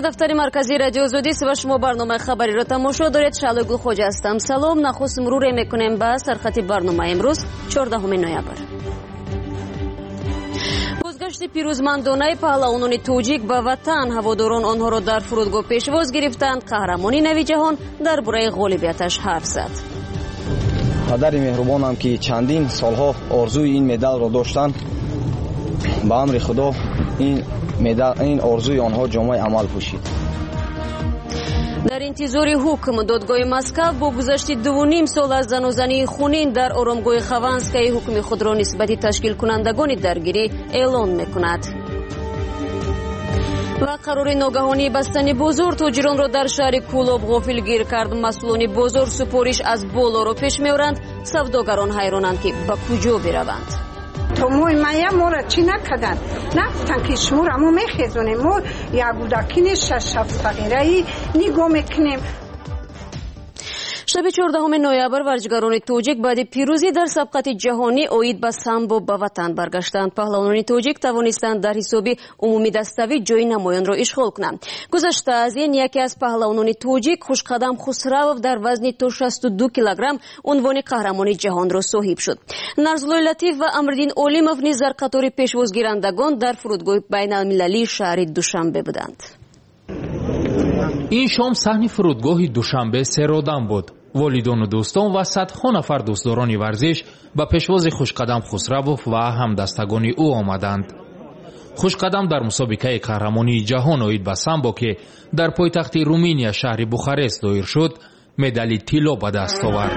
дафтари марказии радио Зудис ва шумо барномаи хабариро тамошо доред. Шалои Гулхоҷа ҳастам. Салом. Нахуст муруре мекунем ба сархати барномаи имрӯз 14 ноябр. бозгашти пирӯзмандонаи паҳлавонони тоҷик ба ватан. ҳаводорон онҳоро дар фурудгоҳ пешвоз гирифтанд. қаҳрамони нави ҷаҳон дар бораи ғолибияташ ҳарф зад. падари меҳрубонам ки чандин солҳо орзуи ин медалро доштанд, ба амри худо ин орзуи онҳо ҷомаи амал пӯшид. дар интизори ҳукм додгоҳи Москав бо гузашти 2.5 сол аз занозании хунин дар оромгоҳи Хованскаи ҳукми худро нисбати ташкилкунандагони даргирӣ эълон мекунад. ва қарори ногаҳонии бастани бозор тоҷиронро дар шаҳри Кӯлоб ғофилгир кард. масъулони бозор супориш аз болоро пеш меоранд. савдогарон ҳайронанд ки ба куҷо бираванд. то моя мора чӣ накардан, нафтан ки шуморо мо мехезонем, мо ягудакини шашафтағираи нигоҳ мекунем. шаби 14 ноябр варзишгарони тоҷик баъди пирӯзӣ дар сабқати ҷаҳонӣ оид ба самбо ба ватан баргаштанд. паҳлавонони тоҷик тавонистанд дар ҳисоби умумидаставӣ ҷойи намоёнро ишғол кунанд. гузашта аз ин яке аз паҳлавонони тоҷик Хушқадам Хусравов дар вазни то 62 килограмм унвони қаҳрамони ҷаҳонро соҳиб шуд. Нарзуллои Латиф ва Амриддин Олимов низ дар қатори пешвозгирандагон дар фурудгоҳи байналмилалии шаҳри Душанбе буданд. ин шом саҳни фурудгоҳи Душанбе серодам буд. волидону дӯстон ва садҳо нафар дӯстдорони варзиш ба пешвози Хушқадам Хусравов ва ҳамдастагони ӯ омаданд. Хушқадам дар мусобиқаи қаҳрамонии ҷаҳон оид ба самбо ки дар пойтахти Руминия шаҳри Бухарест доир шуд, медали тилло ба даст овард.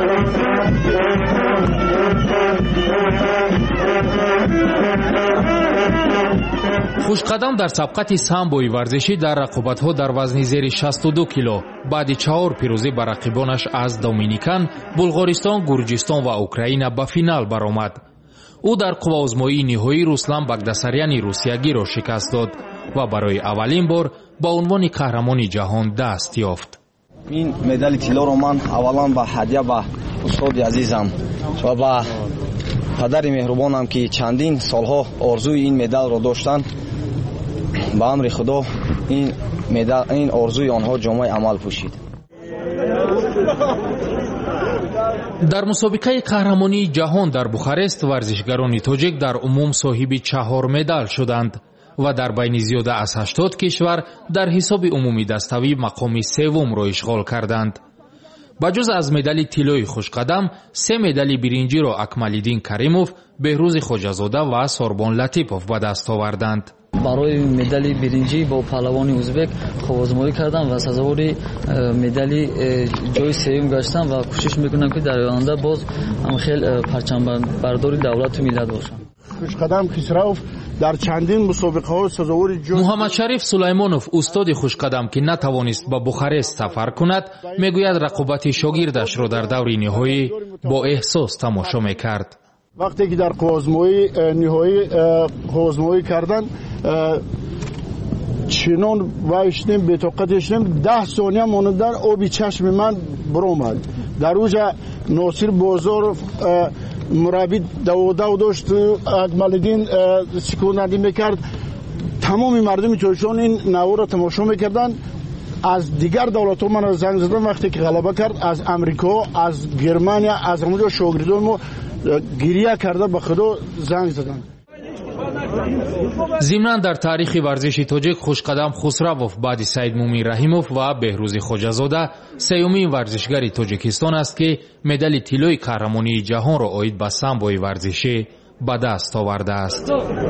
хушқадам дар сабқати самбои варзишӣ дар рақобатҳо дар вазни зери 62 кило баъди 4 пирӯзӣ ба рақибонаш аз Доминикан, Булғористон, Гурҷистон ва Украина ба финал баромад. ӯ дар қувваозмоии ниҳоӣ Руслан Багдасаряни русиягиро шикаст дод ва барои аввалин бор ба унвони қаҳрамони ҷаҳон даст ёфт. ин медали тиллоро ман аввалан ба ҳадя ба устоди азизам ва ба падари меҳрубонам ки чандин солҳо орзуи ин медалро доштанд, ба амри худо ин орзуи онҳо ҷомаи амал пӯшид. дар мусобиқаи қаҳрамонии ҷаҳон дар Бухарест варзишгарони тоҷик дар умум соҳиби 4 медал шуданд ва дар байни зиёда аз 80 кишвар дар ҳисоби умуми даставӣ мақоми севумро ишғол карданд. ба ҷуз аз медали тиллои Хушқадам 3 медали биринҷиро Акмалиддин Каримов, Беҳрӯзи Хоҷазода ва Сорбон Латипов ба даст оварданд. барои медали биринҷӣ бо паҳлавони узбек ховозмоӣ кардам ва сазовори медали ҷои сеюм гаштам ва кӯшиш мекунам ки дар оянда боз ҳамхел парчамбардори давлату миллат бошам. Хушқадам Хусравов дар чандин мусобиқаҳо сазовори ҷои. Муҳаммадшариф Сулаймонов, устоди Хушқадам ки натавонист ба Бухарест сафар кунад, мегӯяд рақобати шогирдашро дар даври ниҳоӣ бо эҳсос тамошо мекард. вақте ки дар қувваозмоии ниҳоӣ қувваозмоӣ кардан чинон вай шудем, бетоқате шудем, 10 сония монандан оби чашми ман биромад. дар уҷа Носир Бозоров мураббӣ даводав дошт, Акмалиддин секундандӣ мекард. тамоми мардуми тоҷикистон ин навъро тамошо мекарданд. аз дигар давлатҳо ман занг задам вақте ки ғалаба кард, аз Амрико, аз Германия, аз ҳамаҷо шогирдони мо гирия карда ба худо занг заданд. зимнан дар таърихи варзиши тоҷик Хушқадам Хусравов баъди Саидмумин Раҳимов ва Беҳрӯзи Хоҷазода сеюмин варзишгари Тоҷикистон аст ки медали тиллои қаҳрамонии ҷаҳонро оид ба самбои варзишӣ ба даст овардааст.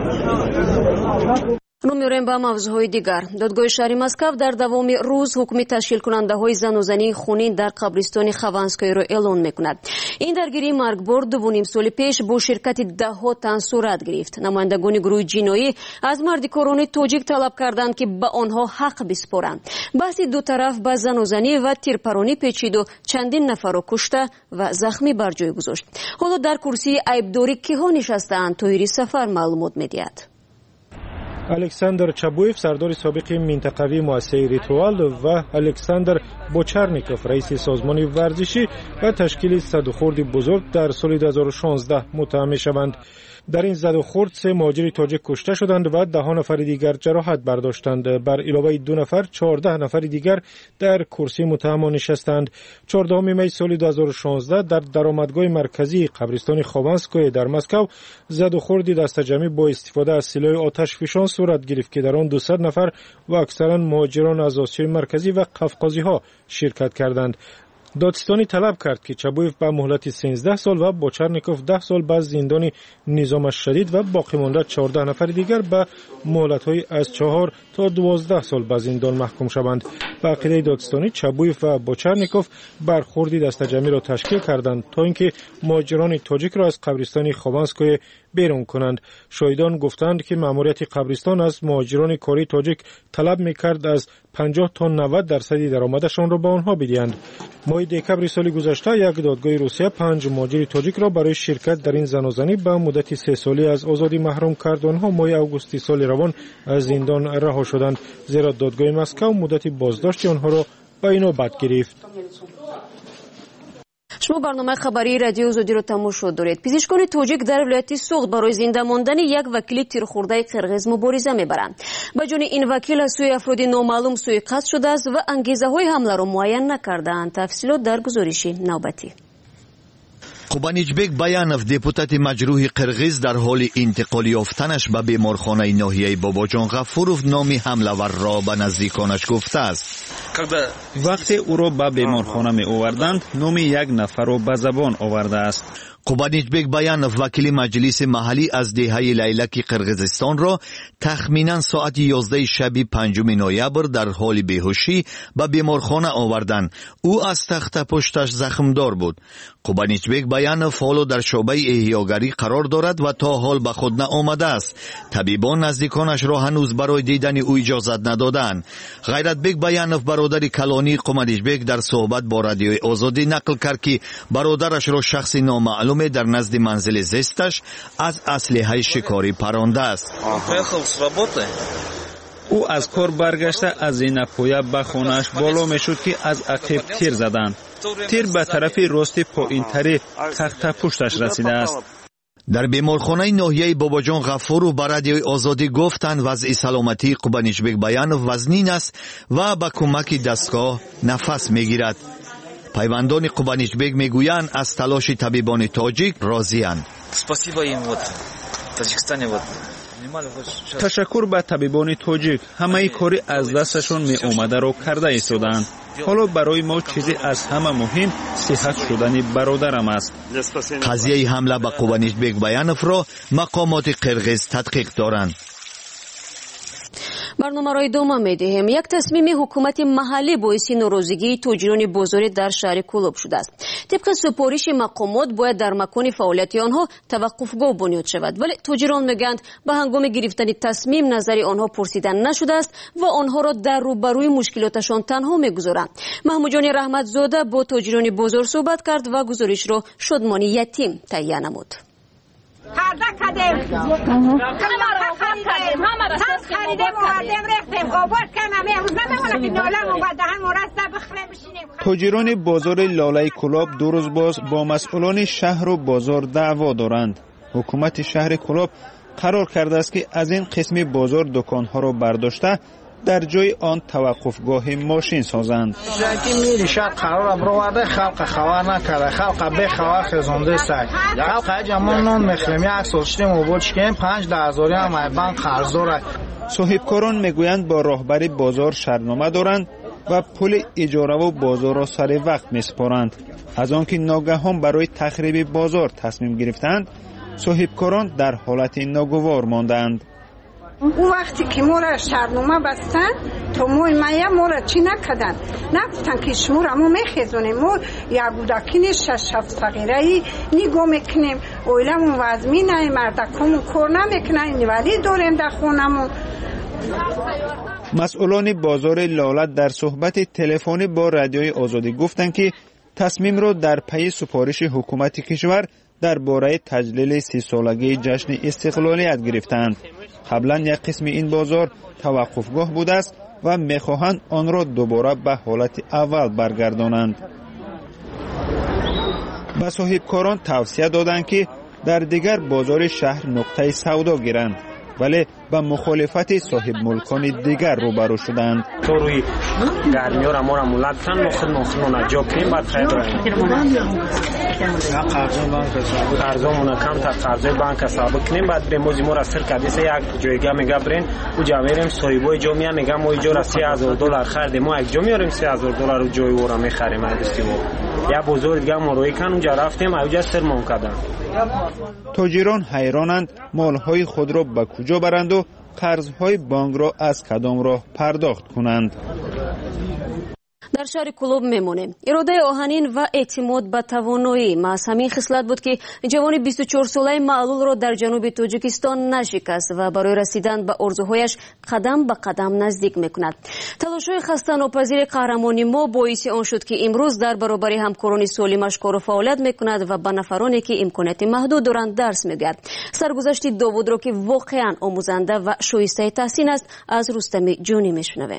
рӯ меорем ба мавзӯъҳои дигар. додгоҳи шаҳри Москав дар давоми рӯз ҳукми ташкилкунандаҳои занозании хунин дар қабристони Хованскоиро эълон мекунад. ин даргирии маргбор 2.5 соли пеш бо ширкати даҳҳо тан сурат гирифт. намояндагони гурӯҳи ҷиноӣ аз мардикорони тоҷик талаб карданд ки ба онҳо ҳақ биспоранд. баҳси ду тараф ба занозанӣ ва тирпаронӣ печиду чандин нафарро кушта ва захмӣ бар ҷой гузошт. ҳоло дар курсии айбдорӣ киҳо нишастаанд? Тоҳири Сафар маълумот медиҳад. александр Чабуев, сардори собиқи минтақавии муассисаи Ритуал ва Александр Бочарников, раиси созмони варзишӣ ба ташкили садухурди бузург дар соли 2016 муттаҳам мешаванд. در این زد و خورد 3 مهاجر تاجیک کشته شدند و 10 نفر دیگر جراحت برداشتند. بر علاوه 2 نفر 14 نفر دیگر در کرسی متهمان نشستند. 14 می سال 2016 در درآمدگاه مرکزی قبرستان خوانسکوی در مسکو زد و خورد دسته جمعی با استفاده از سلاح آتش فشان صورت گرفت که در آن 200 نفر و اکثرا مهاجران از آسیای مرکزی و قفقازی ها شرکت کردند. دادستانی طلب کرد که چابویف به مهلت 13 سال و بوچرنیکوف 10 سال به زندان نظام شدید و باقی مانده 14 نفر دیگر به مهلت‌های از 4 تا 12 سال به زندان محکوم شوند. به عقیده دادستانی چابویف و بوچرنیکوف برخوردی دسته جمعی را تشکیل کردند تا اینکه مهاجران تاجیک را از قبرستان خوانسکوی بیرون کنند. شاهدان گفتند که ماموریت قبرستان از مهاجران کاری تاجیک طلب می‌کرد از 50 تا 90% درآمدشان را به آنها بدهند. ماه دکبر سال گذشته یک دادگاه روسیه 5 مهاجر تاجیک را برای شرکت در این زنازنی به مدت 3 سالی از آزادی محروم کرد. آنها ماه اوگوست سال روان از زندان رها شدند، زیرا دادگاه مسکو مدت بازداشت آنها را به نوبت گرفت. شما برنامه خبری رادیو آزادی رو تماشا دارید. پزشکان تاجیک در ولایت سوخت برای زنده ماندن یک وکیل تیرخورده قرغیز مبارزه میبرند. به جای این وکیل از سوی افراد نامعلوم سوءقصد شده است و انگیزه های حمله را معین نکردند. تفصیلات در گزارش نوبتی. قوبانیچبک باянов депутати маҷрӯҳи қирғиз дар ҳоли интиқоли ёфтанаш ба беморхонаи ноҳияи бобоҷон ғафуров номи ҳамлаварро ба наздиконаш гуфтааст. вақте ӯро ба беморхона меоварданд, номи як нафарро ба забон овардааст. قوبانیچبک باянов вакили маҷлиси маҳаллӣ аз деҳаи лайлаки қирғизистонро тахминан соати 11 шаби 5 ноябр дар ҳоли беҳушӣ ба беморхона оварданд. ӯ аз тахтапушташ захмдор буд. قوبانیچبک باянов ҳоло дар шоъбаи эҳёгарӣ қарор дорад ва то ҳол ба худ наомадааст. табибон наздиконашро ҳанӯз барои дидани ӯ иҷозат надоданд. ғайратбек باянов бародари калонии қумадичбек дар суҳбат бо радиои озодӣ нақл кард ки бародарашро шахси номаълум در نزد منزل زیستش از اسلحه شکاری پرانداست. او از کار برگشته از زینه‌پایه به خانه‌اش بالا میشد که از عقب تیر زدند. تیر به طرف راست پایین‌تری تخت پشتش رسیده است. در بیمارخانه ناحیه باباجان غفورov به رادیوی آزادی گفتند وضع سلامتی قوبانیچبک باянов وزنین است و با کمک دستگاه نفس میگیرد. пайвандони қубаничбек мегӯянд аз талоши табибони тоҷик розиянд. ташаккур ба табибони тоҷик, ҳамаи кори аз дасташон меомадаро карда истоданд. ҳоло барои мо чизе аз ҳама муҳим сиҳат шудани бародарам аст. қазияи ҳамла ба қубаничбек باяновро мақомоти қирғиз тадқиқ доранд. برنامه را ادامه می‌دهیم. یک تصمیم حکومت محلی باعث ناراضگی تاجران بازار در شهر کلوب شده است. طبق سپارش مقامات باید در مکان فعالیت آنها توقفگاه بنیاد شود، ولی تاجران میگویند به هنگام گرفتن تصمیم نظر آنها پرسیده نشده است و آنها را در روبروی مشکلاتشان تنها می‌گذارند. محمود جان رحمتزاده با تاجران بازار صحبت کرد و گزارش را شادمانی یتیم تهیه نمود. تاجران بازار لاله کلاب 2 روز باز با مسئولان شهر و بازار دعوا دارند. حکومت شهر کلاب قرار کرده است که از این قسم بازار دکانها را برداشته در جای آن توقفگاه ماشین سازند. میری شهر قرار برآورده، خلق خبر نکرده، خلق به خبر خزونده سگ. خلق جمع نان میخریم، یک سال شدیم عبور چکیم 5,000 هم بانک قرض داره. صاحبکاران میگویند با راهبر بازار شرطنامه دارند و پول اجاره و بازار را سر وقت میسپارند. از آنکه ناگهان برای تخریب بازار تصمیم گرفتند، صاحبکاران در حالت ناگوار ماندند. او وقتی که ما را شرطنامه بستن تا ما را چی نکردن، نگفتن که شما را ما میخیزونیم، ما یک گودکین 6-7 صغیره‌ای نگاه میکنیم، اویلمون وزمی نه مردکمون کار نمیکنن، ولی داریم در خونمون. مسئولان بازار لاله در صحبت تلفنی با رادیوی آزادی گفتند که تصمیم را در پی سپارش حکومت کشور درباره تجلیل 30 سالگی جشن استقلالیت گرفتند. قبلا یک قسم این بازار توقفگاه بوده است و میخواهند آن را دوباره به حالت اول برگردانند. به صاحبکاران توصیه دادند که در دیگر بازار شهر نقطه سودا گیرند، ولی با مخالفت صاحب ملکان دیگر روبرو شدند. تو روی گرمی را ما را مولد کن نخل نجا کنیم بعد خیلی قرضمون کم تا قرضای بانک حساب کنیم بعد بریم موزی ما را سر کدیسه یک جایگاه میگه برین او جاوریم صاحبای جا میگه میگه ما اینجا را $3000 خریدیم ما یک جا میاریم $3000 رو جای او را میخریم دوستی ما یا بزرگ دیگه ما روی کن اونجا رفتیم اونجا سر مون کردن. تاجران حیرانند مالهای خود را به کجا برند و قرضهای بانک را از کدام راه پرداخت کنند. در شهر کلوب میمونه. اراده آهنین و اعتماد به توانایی محض همین خصلت بود که جوان 24 ساله معلول را در جنوب تاجیکستان نشکست و برای رسیدن به آرزوهایش قدم به قدم نزدیک میکند. تلاش‌های خسته‌ناپذیر قهرمانی ما باعث آن شد که امروز در برابر همکاران سالمش کار و فعالیت میکند و به نفرانی که امکانات محدود دارند درس میگوید. سرگذشت داوود را که واقعا آموزنده و شایسته تحسین است از رستم جانی میشنویم.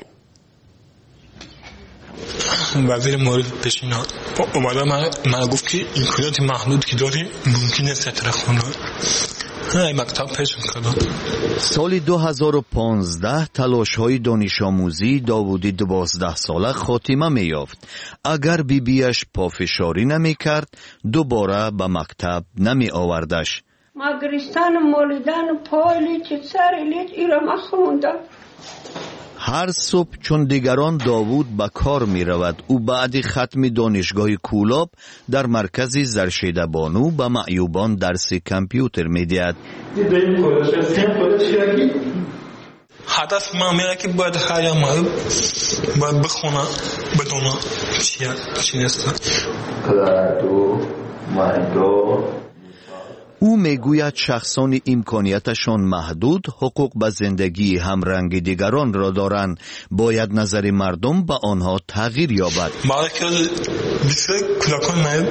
وزیر مورد پیشنهاد اومده من گفت که امکانات محدود که داری ممکن نیست ترخونه مکتب پیش کردم. سال 2015 تلاش‌های دانش آموزی داوودی 12 ساله خاتمه می‌یافت. اگر بیبیش پافشاری نمی‌کرد دوباره به مکتب نمی‌آوردش. مگرستان مولدان پایلیت سرلیت ایران خوندم. هر صبح چون دیگران داوود به کار می رود او بعد ختم دانشگاه کولاب در مرکز زرشیده بانو به معیوبان درس کامپیوتر می دهد. هدف من میره که باید هر یک معیوب باید بخونه بدونه چی نیست. او میگوید شخصان امکانیتشان محدود حقوق به زندگی همرنگ دیگران را دارند. باید نظر مردم به آنها تغییر یابد. برای که بسیار کودکان معیوب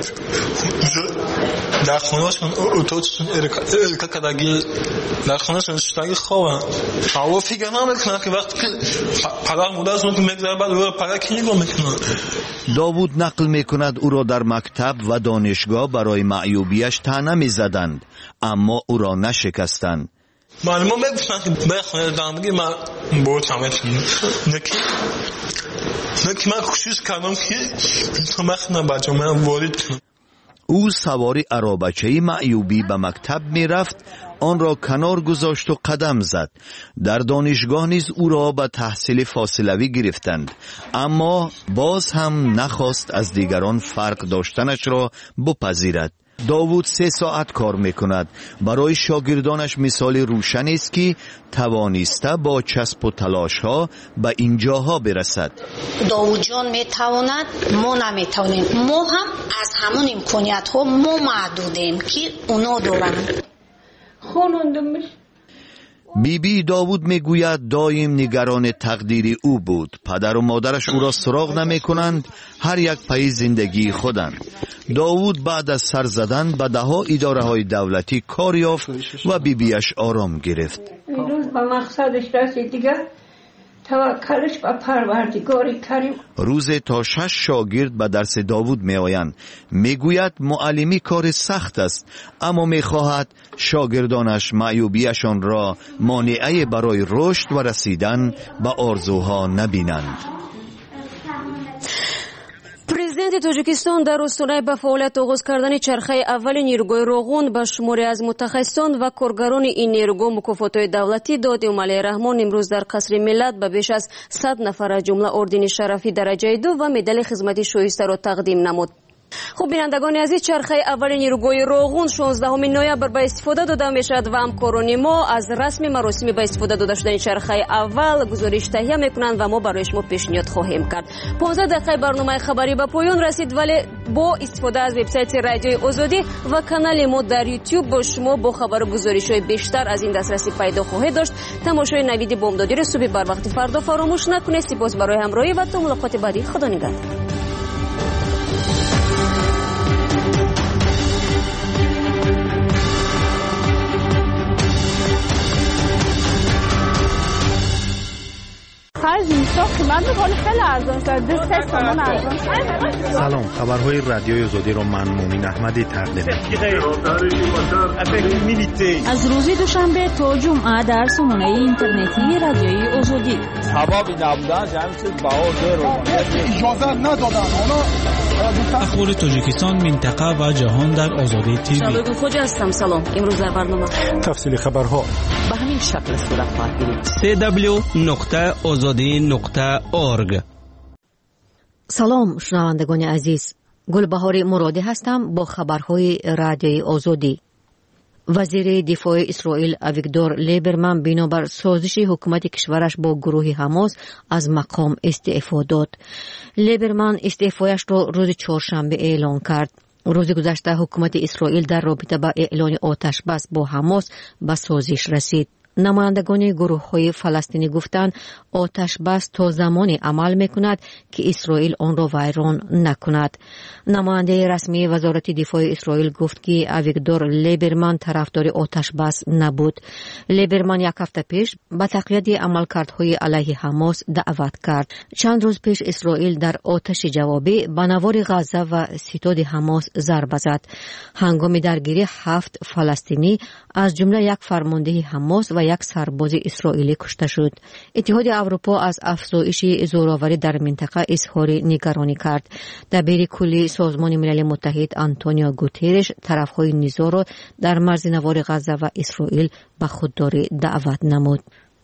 در خانه‌شان اتاقشون ارکا کدگی در خانه‌شون شتاگی خوابن. اما فکر نمیکنن که وقتی که پدر مادرشون که میگذره بعد او پدر کی نگاه میکنن. داوود نقل میکند او را در مکتب و دانشگاه برای معیوبیش طعنه میزدند اما او را نشکستند. معلومه میگفتن که بخونه دامگی من با تماشا نکی من کوشش کردم که این بخونه بچه‌ها وارد کنم. او سواری عرابچه معیوبی به مکتب می رفت آن را کنار گذاشت و قدم زد. در دانشگاه نیز او را به تحصیل فاصلوی گرفتند اما باز هم نخواست از دیگران فرق داشتنش را بپذیرد. داوود 3 ساعت کار میکند. برای شاگردانش مثال روشن است که توانسته با چسب و تلاش ها به اینجاها برسد. داوود جان میتواند ما نمیتوانیم. ما هم از همون امکانیت ها ما محدودیم که اونا دارند. بیبی داوود میگوید دایم نگران تقدیر او بود. پدر و مادرش او را سراغ نمی کنند. هر یک پای زندگی خودند. داوود بعد از سر زدن به 10 اداره های دولتی کار یافت و بیبیش آرام گرفت. روز به مقصدش رسید دیگه توکلش به پروردگار کریم. روز تا 6 شاگرد به درس داوود می آیند. میگوید معلمی کار سخت است اما میخواهد شاگردانش معیوبیشان را مانعی برای رشد و رسیدن به آرزوها نبینند. پرزیدنت تاجیکستان در راستای به فعالیت آغاز کردن چرخه اول نیروگاه راغون به شماری از متخصصان و کارگران این نیروگاه مکافات‌های دولتی داد. علی رحمان امروز در قصر ملت به بیش از 100 نفر از جمله اردین شرفی درجه 2 و مدال خدمت شایسته را تقدیم نمود. خب بینندگان عزیز، چرخه اول نیروگاه راغون 16 نوامبر به استفاده داده میشد و همکاران ما از رسم مراسم به استفاده داده شدن چرخه اول گزارش تهیه میکنند و ما برای شما پیشنهاد خواهیم کرد. 15 دقیقه برنامه خبری به پایان رسید ولی با استفاده از وبسایت رادیوی آزادی و کانال ما در یوتیوب با شما با خبر و گزارش‌های بیشتر از این دسترسی پیدا خواهید داشت. تماشای نوید بامدادی را صبح بر وقت فردا فراموش نکنید. سپاس برای همراهی و تا ملاقات بعدی. خدا نگهدار. Faz isso. من می‌کنه خیلی ارزان شد 2 تومان ارزان شد. سلام، خبرهای رادیوی آزادی رو من مومن احمدی تقدیم می‌کنم. از روز دوشنبه تا جمعه در سامانه اینترنتی رادیوی آزادی. سبب نبودن همین چیز بهار رو اجازه ندادن. اخبار تاجیکستان، منطقه و جهان در آزادی تیوی. شادو خوجا هستم. سلام. امروز در برنامه تفصیل خبرها به همین شکل صورت خواهد گرفت. www.azadi.org. سلام شنوندگان عزیز، گلبهار مرادی هستم با خبرهای رادیوی آزادی. وزیر دفاع اسرائیل اویگدور لیبرمن بنابر سازش حکومت کشورش با گروه حماس از مقام استعفا داد. لیبرمن استعفایش را روز چهارشنبه اعلان کرد. روز گذشته حکومت اسرائیل در رابطه با اعلان آتش بس با حماس به سازش رسید. نمایندگان گروه‌های فلسطینی گفتند آتش بس تا زمانی عمل می‌کند که اسرائیل آن را ویران نکند. نماینده رسمی وزارت دفاع اسرائیل گفت که اویگدور لیبرمن طرفدار آتش بس نبود. لیبرمن یک هفته پیش به تقویت عملکردهای علیه حماس دعوت کرد. چند روز پیش اسرائیل در آتش جوابی به نوار غزه و ستاد حماس ضربه زد. هنگام درگیری 7 فلسطینی از جمله یک فرمانده حماس و یک سرباز اسرائیلی کشته شد. اتحاد اروپا از افزایش زوراوری در منطقه اظهار نگرانی کرد. دبیر کلی سازمان ملل متحد آنتونیو گوترش طرفهای نزاع را در مرز نوار غزه و اسرائیل به خودداری دعوت نمود.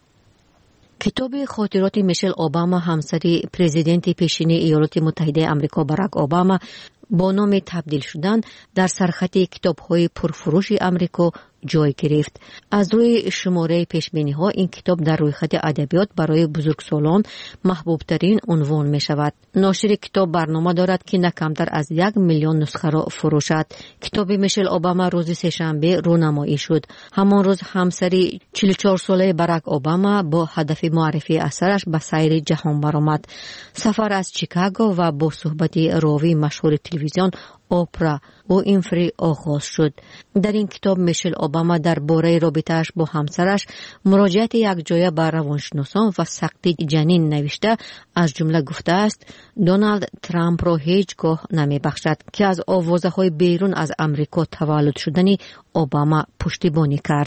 کتاب خاطرات میشل اوباما همسر پرزیدنت پیشین ایالات متحده آمریکا باراک اوباما با نام تبدیل شدن در سرخط کتاب‌های پرفروش آمریکا جای گرفت. از روی شماره پیشبینی‌ها این کتاب در رویخط ادبیات برای بزرگسالان محبوب‌ترین عنوان می‌شود. ناشر کتاب برنامه دارد که نه کمتر از 1 میلیون نسخه را فروشد. کتاب میشل اوباما روز سه‌شنبه رونمایی شد. همان روز همسر 44 ساله باراک اوباما با هدف معرفی اثرش به سیر جهان برآمد. سفر از چیکاگو و با صحبت راوی مشهور تلویزیون اوپرا وینفری آغاز شد. در این کتاب میشل اوباما درباره رابطه‌اش با همسرش مراجعت یکجایی به روانشناسان و سقط جنین نوشته، از جمله گفته است دونالد ترامپ را هیچگاه نمیبخشد که از آوازه‌های بیرون از آمریکا تولد شدنی اوباما پشتیبانی کرد.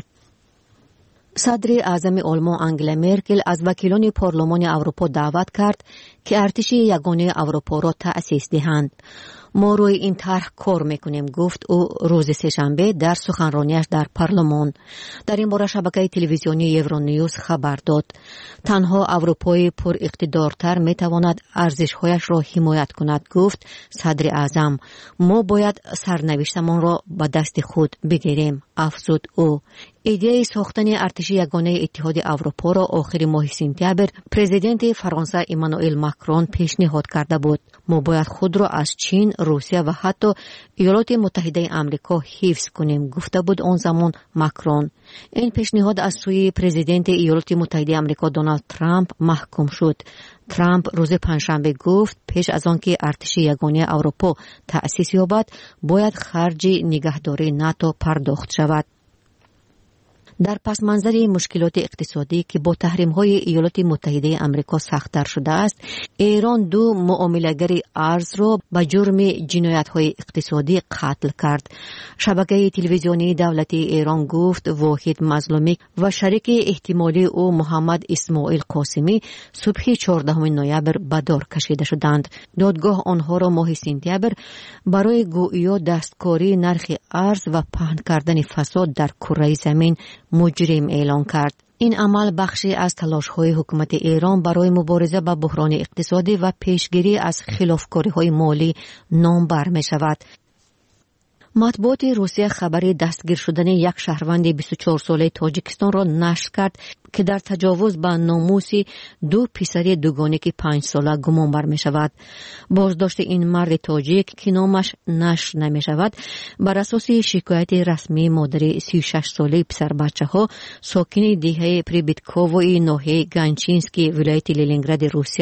صدر اعظم آلمان آنگلا مرکل از وکیلان پارلمان اروپا دعوت کرد که ارتش یگانه اروپا را تأسیس دهند. ما روی این طرح کار میکنیم، گفت او روز سه‌شنبه در سخنرانیش در پارلمان. در این باره شبکه تلویزیونی یورونیوز خبر داد تنها اروپای پر اقتدارتر میتواند ارزش‌هایش را حمایت کند، گفت صدر اعظم. ما باید سرنوشتمان را به دست خود بگیریم، افزود او. ایده ساختن ارتش یگانه اتحاد اروپا را آخر ماه سپتامبر پرزیدنت فرانسه امانوئل ماکرون پیشنهاد کرده بود. ما باید خود را از چین، روسیه و حتی ایالات متحده آمریکا حفظ کنیم، گفته بود آن زمان ماکرون. این پیشنهاد از سوی پرزیدنت ایالات متحده آمریکا دونالد ترامپ محکوم شد. ترامپ روز پنجشنبه گفت پیش از آن که ارتش یگانه اروپا تأسیس یابد باید خرج نگهداری ناتو پرداخت شود. در پس منظر مشکلات اقتصادی که با تحریم‌های ایالات متحده آمریکا سخت‌تر شده است، ایران 2 معامله‌گر ارز را به جرم جنایت‌های اقتصادی قتل کرد. شبکه تلویزیونی دولتی ایران گفت واحد مظلومی و شریک احتمالی او محمد اسماعیل قاسمی صبح 14 نوامبر به دار کشیده شدند. دادگاه آنها را ماه سپتامبر برای گویا دستکاری نرخ ارز و پهن کردن فساد در کره زمین مجرم اعلان کرد. این عمل بخشی از تلاش‌های حکومت ایران برای مبارزه با بحران اقتصادی و پیشگیری از خلافکاری‌های مالی نامبر می‌شود. مطبوعات روسیه خبر دستگیر شدن یک شهروند 24 ساله تاجیکستان را نشر کرد که در تجاوز به ناموس 2 پسر دوگانه که 5 ساله گمان بر می شود. بازداشت این مرد تاجیک که نامش نشر نمی شود بر اساس شکایت رسمی مادر 36 ساله پسر بچه ها ساکن دهه پریبیتکووی ناحیه گانچینسکی ولایت لنینگراد روسیه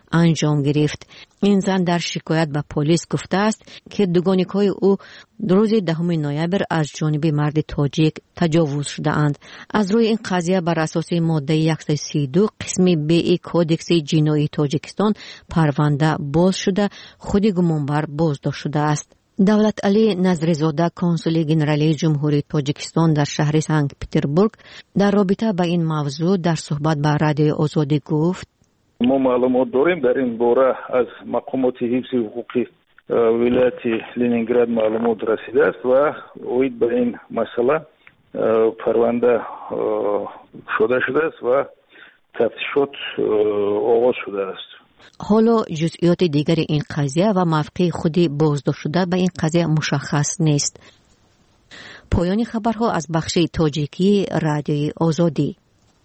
انجام گرفت. این زن در شکایت به پلیس گفته است که دوگانیک‌های او روز 10 نوامبر از جانب مرد تاجیک تجاوز شده اند. از روی این قضیه بر اساس ماده 132 قسم ب کودکس جنایی تاجیکستان پرونده باز شده، خود گمانبر بازداشت شده است. دولت علی نظریزاده کنسول گنرالی جمهوری تاجیکستان در شهر سنت پترزبورگ در رابطه با این موضوع در صحبت با رادیوی آزادی گفت: ما معلومات داریم در این باره از مقامات حفظ حقوق ولایت لنینگراد معلومات رسیده است و اوید به این مسئله پرونده شده است و تفتیشات آغاز شده است. حالا جزئیات دیگر این قضیه و موقع خودی بازداشت شده به این قضیه مشخص نیست. پایان خبرها از بخش تاجیکی رادیوی آزادی.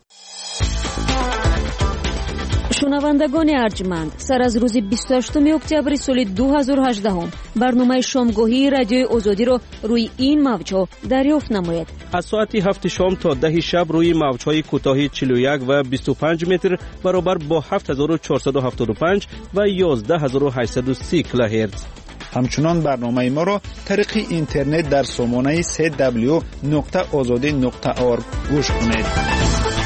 شنوندگان ارجمند، سر از روز 28 اکتبر سال 2018 برنامه شامگاهی رادیوی آزادی را روی این موج‌ها دریافت نمایید. از ساعت 7 شام تا 10 شب روی موج‌های کوتاه 41 و 25 متر برابر با 7475 و 11830 کیلوهرتز. همچنان برنامه ما را طریق اینترنت در سامانه www.azadi.org گوش کنید.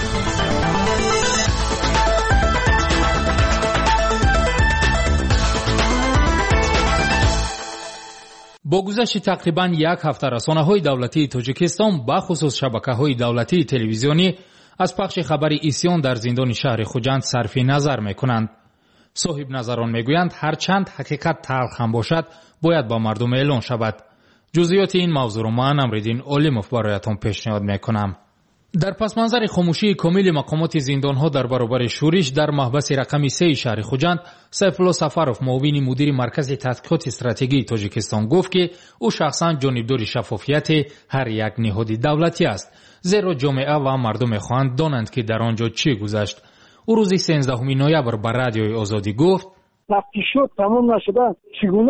با گذشت تقریباً یک هفته رسانه‌های دولتی تاجیکستان به خصوص شبکه‌های دولتی تلویزیونی از پخش خبر عصیان در زندان شهر خوجند صرف نظر می‌کنند. صاحب نظران می‌گویند هرچند حقیقت تلخ هم باشد باید با مردم اعلان شود. جزئیات این موضوع را من امردین اولیموف برایتان پیشنهاد می‌کنم. در پس منظر خاموشی کامل مقامات زندان‌ها در برابر شورش در محبس رقم 3 شهر خوجند، سیفالله سفروف معاون مدیر مرکز تحقیقات استراتژی تاجیکستان گفت که او شخصا جانبدار شفافیت هر یک نهاد دولتی است، زیرا جامعه و مردم خواهند دانند که در آنجا چه گذشت. او روز 13 نوامبر بر رادیوی آزادی گفت: تفتیشات تمام نشده چگونه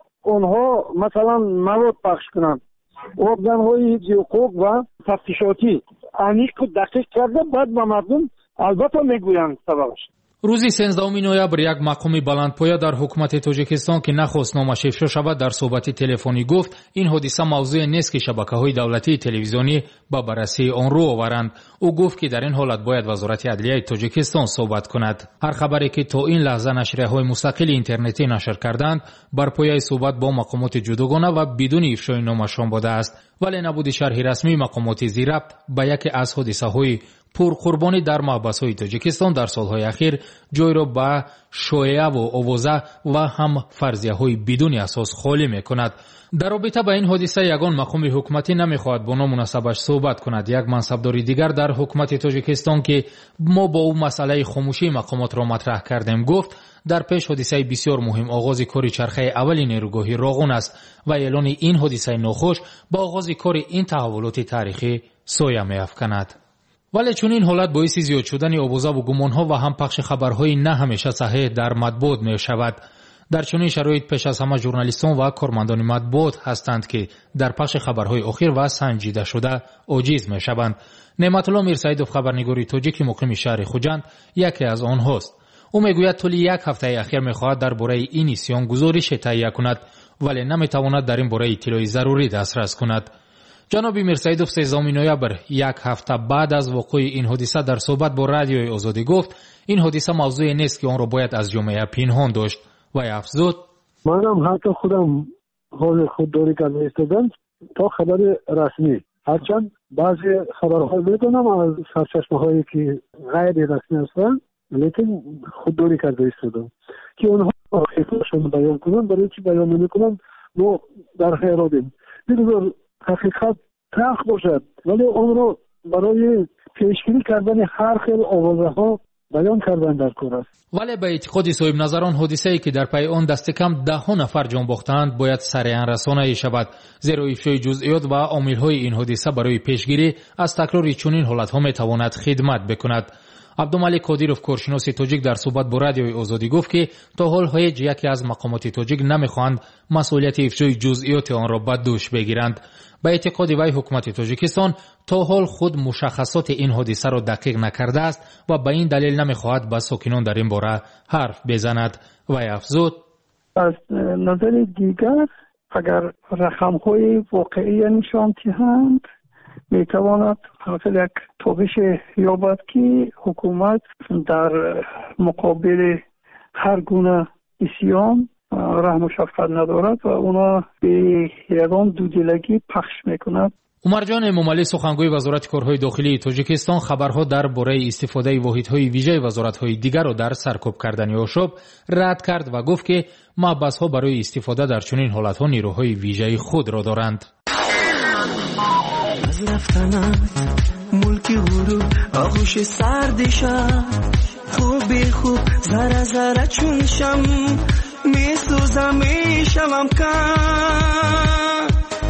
آنها مثلا مواد پخش کنند، ارگان‌های حقوق و تفتیشاتی عمیق و دقیق کرده بعد به مردم البته میگویند سببش. روز 13 نوامبر یک مقام بلندپایه در حکومت تاجیکستان که نخواست نامش افشا شود در صحبت تلفنی گفت این حادثه موضوع نیست که شبکه‌های دولتی تلویزیونی با بررسی آن رو آورند. او گفت که در این حالت باید وزارت عدلیه تاجیکستان صحبت کند. هر خبری که تا این لحظه نشریه‌های مستقل اینترنتی نشر کردند بر پایه صحبت با مقامات جداگانه و بدون افشای نامشان بوده است، ولی نبود شرح رسمی مقامات زیربط به یکی از حادثه‌های پرقربانی در محبس‌های تاجیکستان در سالهای اخیر جای را به شایعه و آوازه و هم فرضیه‌های بدون اساس خالی می‌کند. در رابطه با این حادثه یگان مقام حکومتی نمی‌خواهد با مناسبش صحبت کند. یک منصبدار دیگر در حکومت تاجیکستان که ما با او مسئله خاموشی مقامات را مطرح کردیم گفت در پیش حادثه بسیار مهم آغاز کار چرخه اول نیروگاهی راغون است و اعلان این حادثه ناخوش با آغاز کار این تحولات تاریخی سایه می‌افکند. ولی چون این حالت باعث زیاد شدن آوازه و گمانها و هم پخش خبرهای نه همیشه صحیح در مطبوعات می شود. در چنین شرایط پیش از همه ژورنالیستان و کارمندان مطبوعات هستند که در پخش خبرهای اخیر و سنجیده شده عاجز می شوند. نعمت الله میرسیدوف خبرنگاری تاجیک مقیم شهر خوجند یکی از آنهاست. او میگوید طول یک هفته اخیر میخواهد درباره این اسیان گزارش تهیه کند ولی نمیتواند در این باره اطلاعی ضروری دسترس کند. جناب میرسیدوف 13 نوامبر یک هفته بعد از وقوع این حادثه در صحبت با رادیوی آزادی گفت این حادثه موضوعی نیست که آن را باید از جامعه پنهان داشت و افزود: منم حتی خودم حال خودداری کرده ایستادم تا خبر رسمی، هرچند بعضی خبرها میدونم از سرچشمه‌هایی که غیر رسمی هستند لیکن خودداری کرده ایستادم که اونها حقیقتشون بیان کنن. برای چی بیان نمی‌کنن ما در حیرانیم. بگذار حقیقت تلخ باشد ولی اون رو برای پیشگیری کردن هر خیل آوازه‌ها بیان کردن در کار است. ولی به اعتقاد صاحب نظران حادثه‌ای که در پی آن دست کم 10 نفر جان باختند باید سریعا رسانه‌ای شود، زیرا افشای جزئیات و عامل‌های این حادثه برای پیشگیری از تکرار چنین حالت‌ها می‌تواند خدمت بکند. عبدالملک کادیروف کارشناس تاجیک در صحبت با رادیوی آزادی گفت که تا حال هیچ یکی از مقامات تاجیک نمیخواهند مسئولیت افشای جزئیات آن را به دوش بگیرند. به اعتقاد وی حکومت تاجیکستان تا حال خود مشخصات این حادثه را دقیق نکرده است و به این دلیل نمیخواهد با ساکنان در این باره حرف بزند. وی افزود: از نظر دیگر اگر رقم‌های واقعی نشان دهند میتواند حاصل یک تابش یابد که حکومت در مقابل هر گونه عصیان رحم و شفقت ندارد و اونا به یگان دودلگی پخش میکند. عمرجان مملی سخنگوی وزارت کارهای داخلی تاجیکستان خبرها درباره استفاده واحدهای ویژه وزارت‌های دیگر را در سرکوب کردن آشوب رد کرد و گفت که محبس‌ها برای استفاده در چنین حالت‌ها نیروهای ویژه خود را دارند. از رفتنت ملک غروب آغوش سردشم خوب ذره ذره چون شم میسوزم میشم کم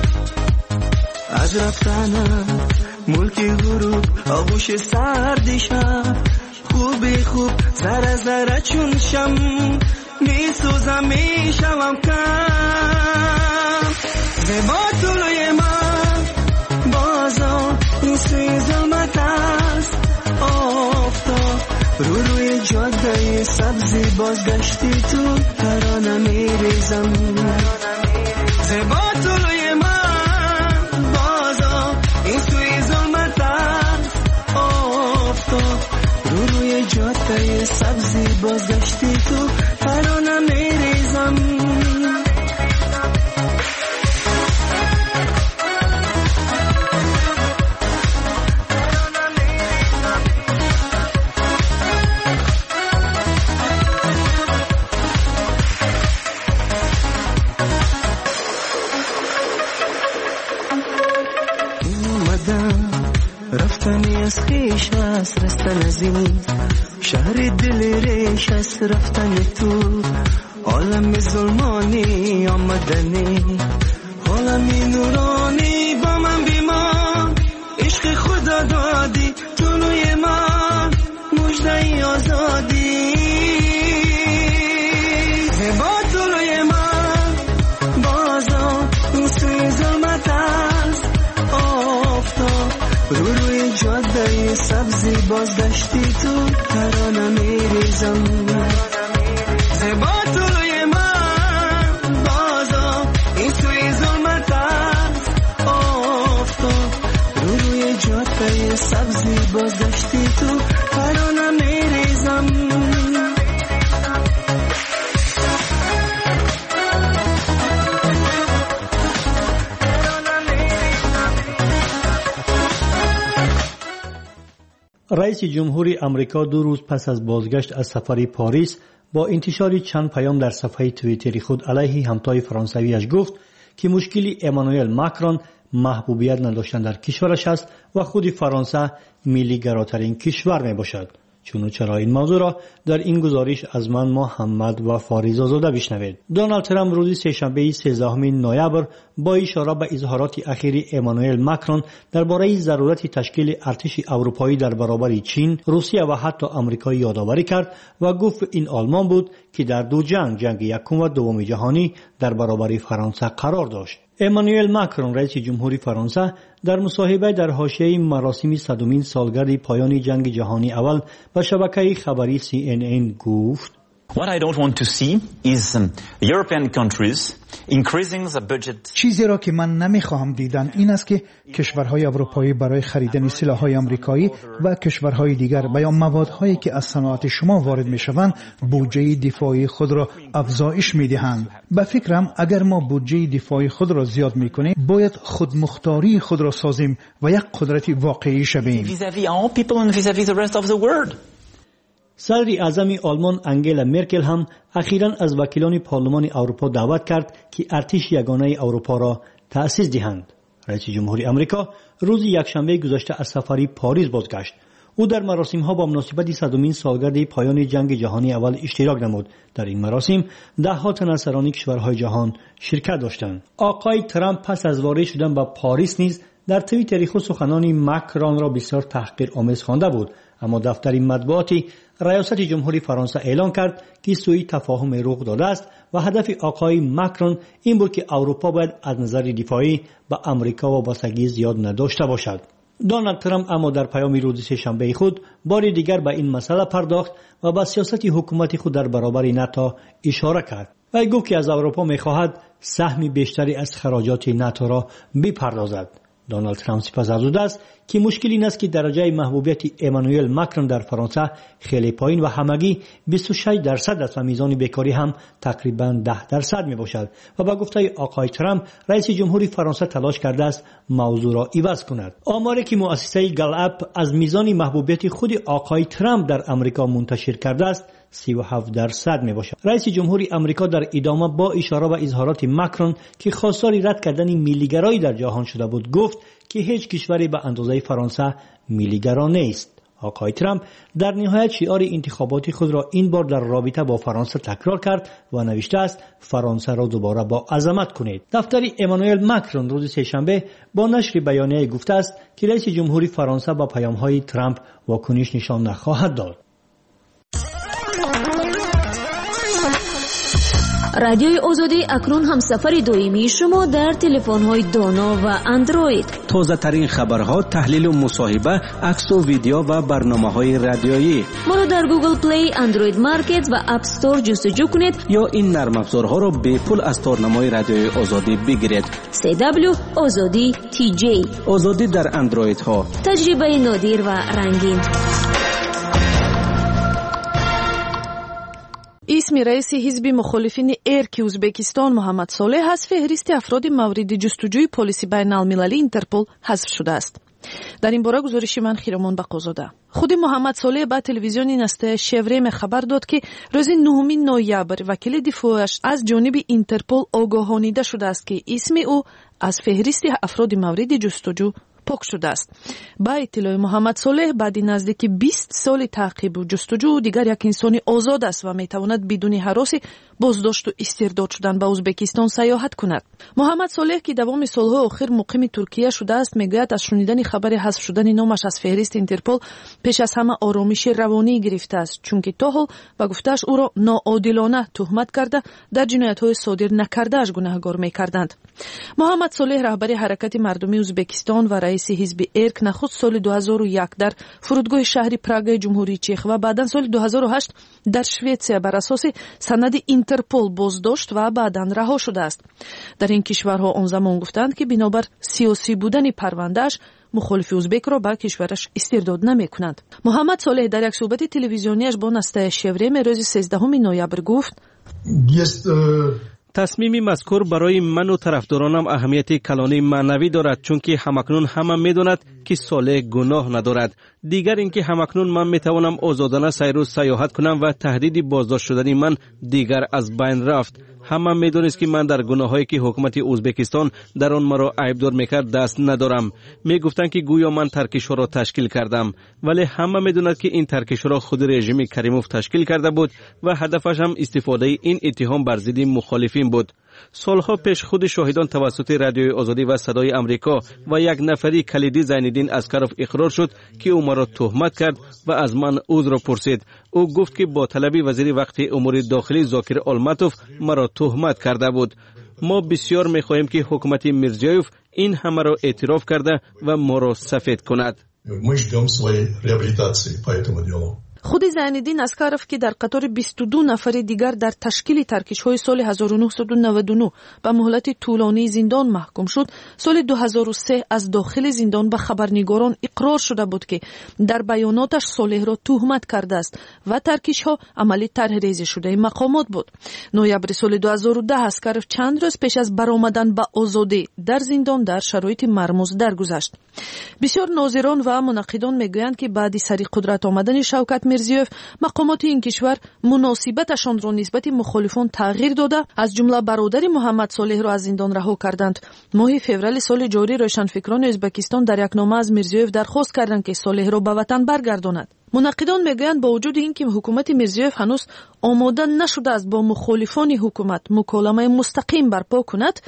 از رفتنت ملک غروب آغوش سردشم خوب ذره ذره چون شم میسوزم میشم کم زیبا طلوی من بازا این سوی ظلمت است آفتاب روی جاده سبزی بازگشتی تو ترانه میریزم زیبا طلوی من بازا این سوی ظلمت است آفتاب روی جاده سبزی بازگشتی تو ترانه میریزم رفتنی از خیش است رستن از این شهر دل ریش است رفتن تو عالم ظلمانی آمدنی عالم نورانی با من بیمان عشق خدا دادی جلوی من مژده آزادی زیبا جلوی من بازا این سوی ظلمت است آفتاب روی جاده سبزی بازگشتی تو ترانه میریزم زیبا طلوی من بازا این توی ظلمت است آفتاب روی جاده سبزی بازگشتی تو ترانه میریزم رئیس جمهوری آمریکا 2 روز پس از بازگشت از سفر پاریس با انتشار چند پیام در صفحه توییتری خود علیه همتای فرانسویش گفت که مشکلی امانوئل ماکرون محبوبیت نداشتن در کشورش است و خود فرانسه ملی گراترین کشور می باشد. چون و چرا این موضوع را در این گزارش از من محمد و فاریز آزاده بشنوید. دونالد ترامپ روز سه‌شنبه 13 نوامبر با اشاره به اظهارات اخیر امانوئل ماکرون درباره ضرورت تشکیل ارتش اروپایی در برابر چین، روسیه و حتی آمریکا یادآوری کرد و گفت این آلمان بود که در دو جنگ یکم و دوم جهانی در برابر فرانسه قرار داشت. امانوئل ماکرون رئیس جمهوری فرانسه در مصاحبه در حاشیه مراسم 100مین سالگرد پایان جنگ جهانی اول به شبکه خبری CNN گفت: What I don't want to see is European countries increasing the budget. چیزی را که من نمیخواهم دیدن این است که کشورهای اروپایی برای خریدن سلاح‌های آمریکایی و کشورهای دیگر و یا موادهایی که از صنعت شما وارد میشوند بودجه دفاعی خود را افزایش میدهند. به فکرم اگر ما بودجه دفاعی خود را زیاد میکنیم باید خودمختاری خود را سازیم و یک قدرت واقعی شویم. صدر اعظم آلمان انگلا مرکل هم اخیراً از وکیلان پارلمان اروپا دعوت کرد که ارتش یگانه اروپا را تأسیس دهند. رئیس جمهوری آمریکا روز یکشنبه گذشته از سفر پاریس بازگشت. او در مراسم‌ها با مناسبت 100مین سالگرد پایان جنگ جهانی اول اشتراک نمود. در این مراسم ده‌ها تن از سران کشورهای جهان شرکت داشتند. آقای ترامپ پس از وارد شدن به پاریس نیز در توییتر خود سخنان ماکرون را بسیار تحقیرآمیز خوانده بود. اما دفتر مطبوعاتی ریاست جمهوری فرانسه اعلان کرد که سوی تفاهم رخ داده است و هدف آقای ماکرون این بود که اروپا باید از نظر دفاعی به امریکا وابستگی زیاد نداشته باشد. دونالد ترامپ اما در پیام روز سه‌شنبه خود بار دیگر به این مسئله پرداخت و به سیاست حکومت خود در برابر ناتو اشاره کرد و گفت که از اروپا می‌خواهد سهم بیشتری از خراجات ناتو را بپردازد. دونالد ترامپ سپس افزوده است که مشکل این است که درجه محبوبیت امانوئل ماکرون در فرانسه خیلی پایین و همگی 26% است و میزان بیکاری هم تقریبا 10% می باشد و با گفته آقای ترامپ رئیس جمهوری فرانسه تلاش کرده است موضوع را عوض کند. آماری که مؤسسه گالاپ از میزان محبوبیت خود آقای ترامپ در امریکا منتشر کرده است 37% می باشد. رئیس جمهوری امریکا در ادامه با اشاره به اظهارات ماکرون که خواستار رد کردن میلیگرایی در جهان شده بود گفت که هیچ کشوری به اندازه فرانسه میلیگرا نیست. آقای ترامپ در نهایت شعار انتخاباتی خود را این بار در رابطه با فرانسه تکرار کرد و نوشته است فرانسه را دوباره با عظمت کنید. دفتر امانوئل ماکرون روز سه‌شنبه با نشر بیانیه گفته است که رئیس جمهوری فرانسه با پیام‌های ترامپ واکنش نشان نخواهد داد. رادیوی آزادی اکنون هم سفر دائمی شما در تلفن‌های دانا و اندروید. تازه ترین خبرها، تحلیل و مصاحبه، عکس و ویدیو و برنامه‌های رادیویی. ما را در گوگل پلی، اندروید مارکت و اپ استور جستجو کنید یا این نرم افزارها را به پول از تارنمای رادیوی آزادی بگیرید. CW آزادی TJ. آزادی در اندروید ها. تجربه نادر و رنگین. اسم رئیس حزب مخالفین ارک ازبکستان محمد صالح از فهرست افراد مورد جستجوی پلیس بین المللی اینترپل حذف شده است. در این باره گزارش من خیرمان بقازاده. خود محمد صالح با تلویزیون نسته شوریم خبر داد که روز 9 نوامبر وکیل دفاعش از جانب اینترپل آگاهانیده شده است که اسم او از فهرست افراد مورد جستجو پاک شده است. با اطلاع محمد صالح بعد نزدیک 20 سال تعقیب و جستجو دیگر یک انسان آزاد است و میتواند بدون هراس بازداشت و استرداد شدن به ازبکستان سیاحت کند. محمد صالح که دوام سالهای اخیر مقیم ترکیه شده است میگوید از شنیدن خبر حذف شدن نامش از فهرست اینترپل پیش از همه آرامش روانی گرفته است، چون که تا حال با گفته‌اش او را ناعادلانه تهمت کرده در جنایت‌های صادر نکرده‌اش گناهکار می‌کردند. محمد صالح رهبر حرکت مردمی ازبکستان و رئیس حزب ارک نخست سال 2001 در فرودگاه شهر پراگ جمهوری چخ و بعداً سال 2008 در شویتسیا بر اساس سند اینترپل بازداشت و بعداً رها شده است. در این کشورها آن زمان گفتند که بنابر سیاسی بودن پروندهش مخالف ازبک را به کشورش استرداد نمی‌کنند. محمد صالح در یک صحبت تلویزیونیش با نسته شوریم روز 13 نوامبر گفت: تصمیم مذکور برای من و طرفدارانم اهمیت کلانی معنوی دارد، چون که همکنون همه می‌داند که صالح گناه ندارد. دیگر اینکه همکنون من میتوانم آزادانه سیر و سیاحت کنم و تهدید بازداشت شدن من دیگر از بین رفت. همه میدونست که من در گناهایی که حکومت ازبکستان در آن مرا عیبدار میکرد دست ندارم. میگفتند که گویا من ترکشو را تشکیل کردم، ولی همه میدونند که این ترکشو را خود رژیم کریموف تشکیل کرده بود و هدفش هم استفاده این اتهام بر ضد مخالفین بود. سالها پیش خود شاهدان توسط رادیوی آزادی و صدای امریکا و یک نفری کلیدی زینالدین اسکروف اقرار شد که او مرا تهمت کرد و از من عذر پرسید. او گفت که با طلب وزیر وقت امور داخلی زاکر آلماتوف مرا تهمت کرده بود. ما بسیار می‌خواهیم که حکومت میرزیوف این همه را اعتراف کرده و ما را سفید کند. خود زینالدین اسکروف که در قطار 22 نفر دیگر در تشکیل ترکش‌های سال 1999 به مهلت طولانی زندان محکوم شد، سال 2003 از داخل زندان به خبرنگاران اقرار شده بود که در بیاناتش صالح را تهمت کرده است و ترکش‌ها عملی طرح‌ریزی شده مقامات بود. نوامبر سال 2010 اسکروف چند روز پیش از برآمدن به آزادی در زندان در شرایط مرموز درگذشت. بسیار ناظران و منقدان میگویند که بعد سر قدرت آمدن شوکت میرزیوف مقامات این کشور مناسبتشان را نسبت مخالفان تغییر داده، از جمله برادر محمد صالح را از زندان رها کردند. ماه فوریه سال جاری روشنفکران ازبکستان در یک نامه از میرزیوف درخواست کردند که صالح را به وطن برگرداند. منقدان میگویند با وجود اینکه حکومت میرزیوف هنوز آماده نشده است با مخالفان حکومت مکالمه مستقیم برپا کند،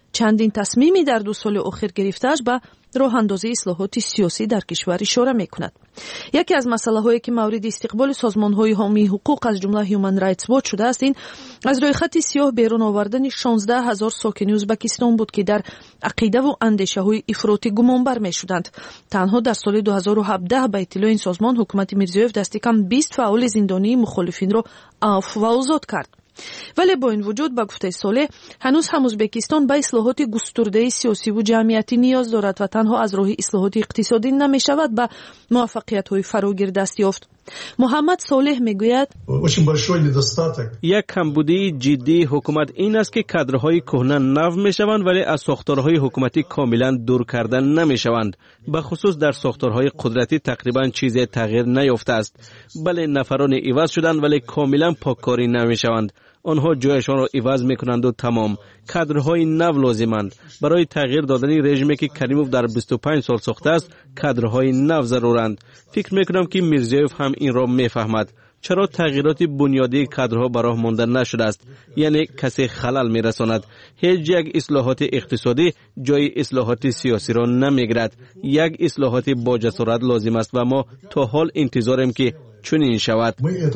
چندین تصمیمی در 2 سال اخیر گرفته‌اش به راه اندازی اصلاحات سیاسی در کشور اشاره می‌کند. یکی از مسائلی که مورد استقبال سازمان‌های حامی حقوق از جمله هیومن رایتس واچ شده است، این از روی خط سیاه بیرون آوردن 16000 ساکن ازبکستان بود که در عقیده و اندیشه‌های افراطی گمانبر می‌شدند. تنها در سال 2017 به اطلاع این سازمان حکومت میرزیویف دست کم 20 فعال زندانی مخالفین را عفو و آزاد کرد. ولی با این وجود با گفته صالح هنوز هم ازبکستان به اصلاحات گسترده سیاسی و جمعیتی نیاز دارد و تنها از راه اصلاحات اقتصادی نمی شود به موفقیت های فراگیر دست یافت. محمد صالح میگوید یک کمبودی جدی حکومت این است که کادرهای کهنه نو میشوند ولی از ساختارهای حکومتی کاملا دور کردن نمیشوند. به خصوص در ساختارهای قدرتی تقریبا چیزی تغییر نیافته است. بله نفران عوض شدند ولی کاملا پاککاری نمیشوند. آنها جایشان را عوض میکنند و تمام. کادرهای نو لازمند. برای تغییر دادن رژیمی که کریموف در 25 سال ساخته است کادرهای نو ضرورند. فکر میکنم که میرزیوف هم این را میفهمد. چرا تغییرات بنیادی کادرها به راه مانده نشده است؟ یعنی کسی خلل میرساند. هیچ یک اصلاحات اقتصادی جای اصلاحات سیاسی را نمیگیرد. یک اصلاحات با جسارت لازم است و ما تا حال انتظاریم که چنین شود.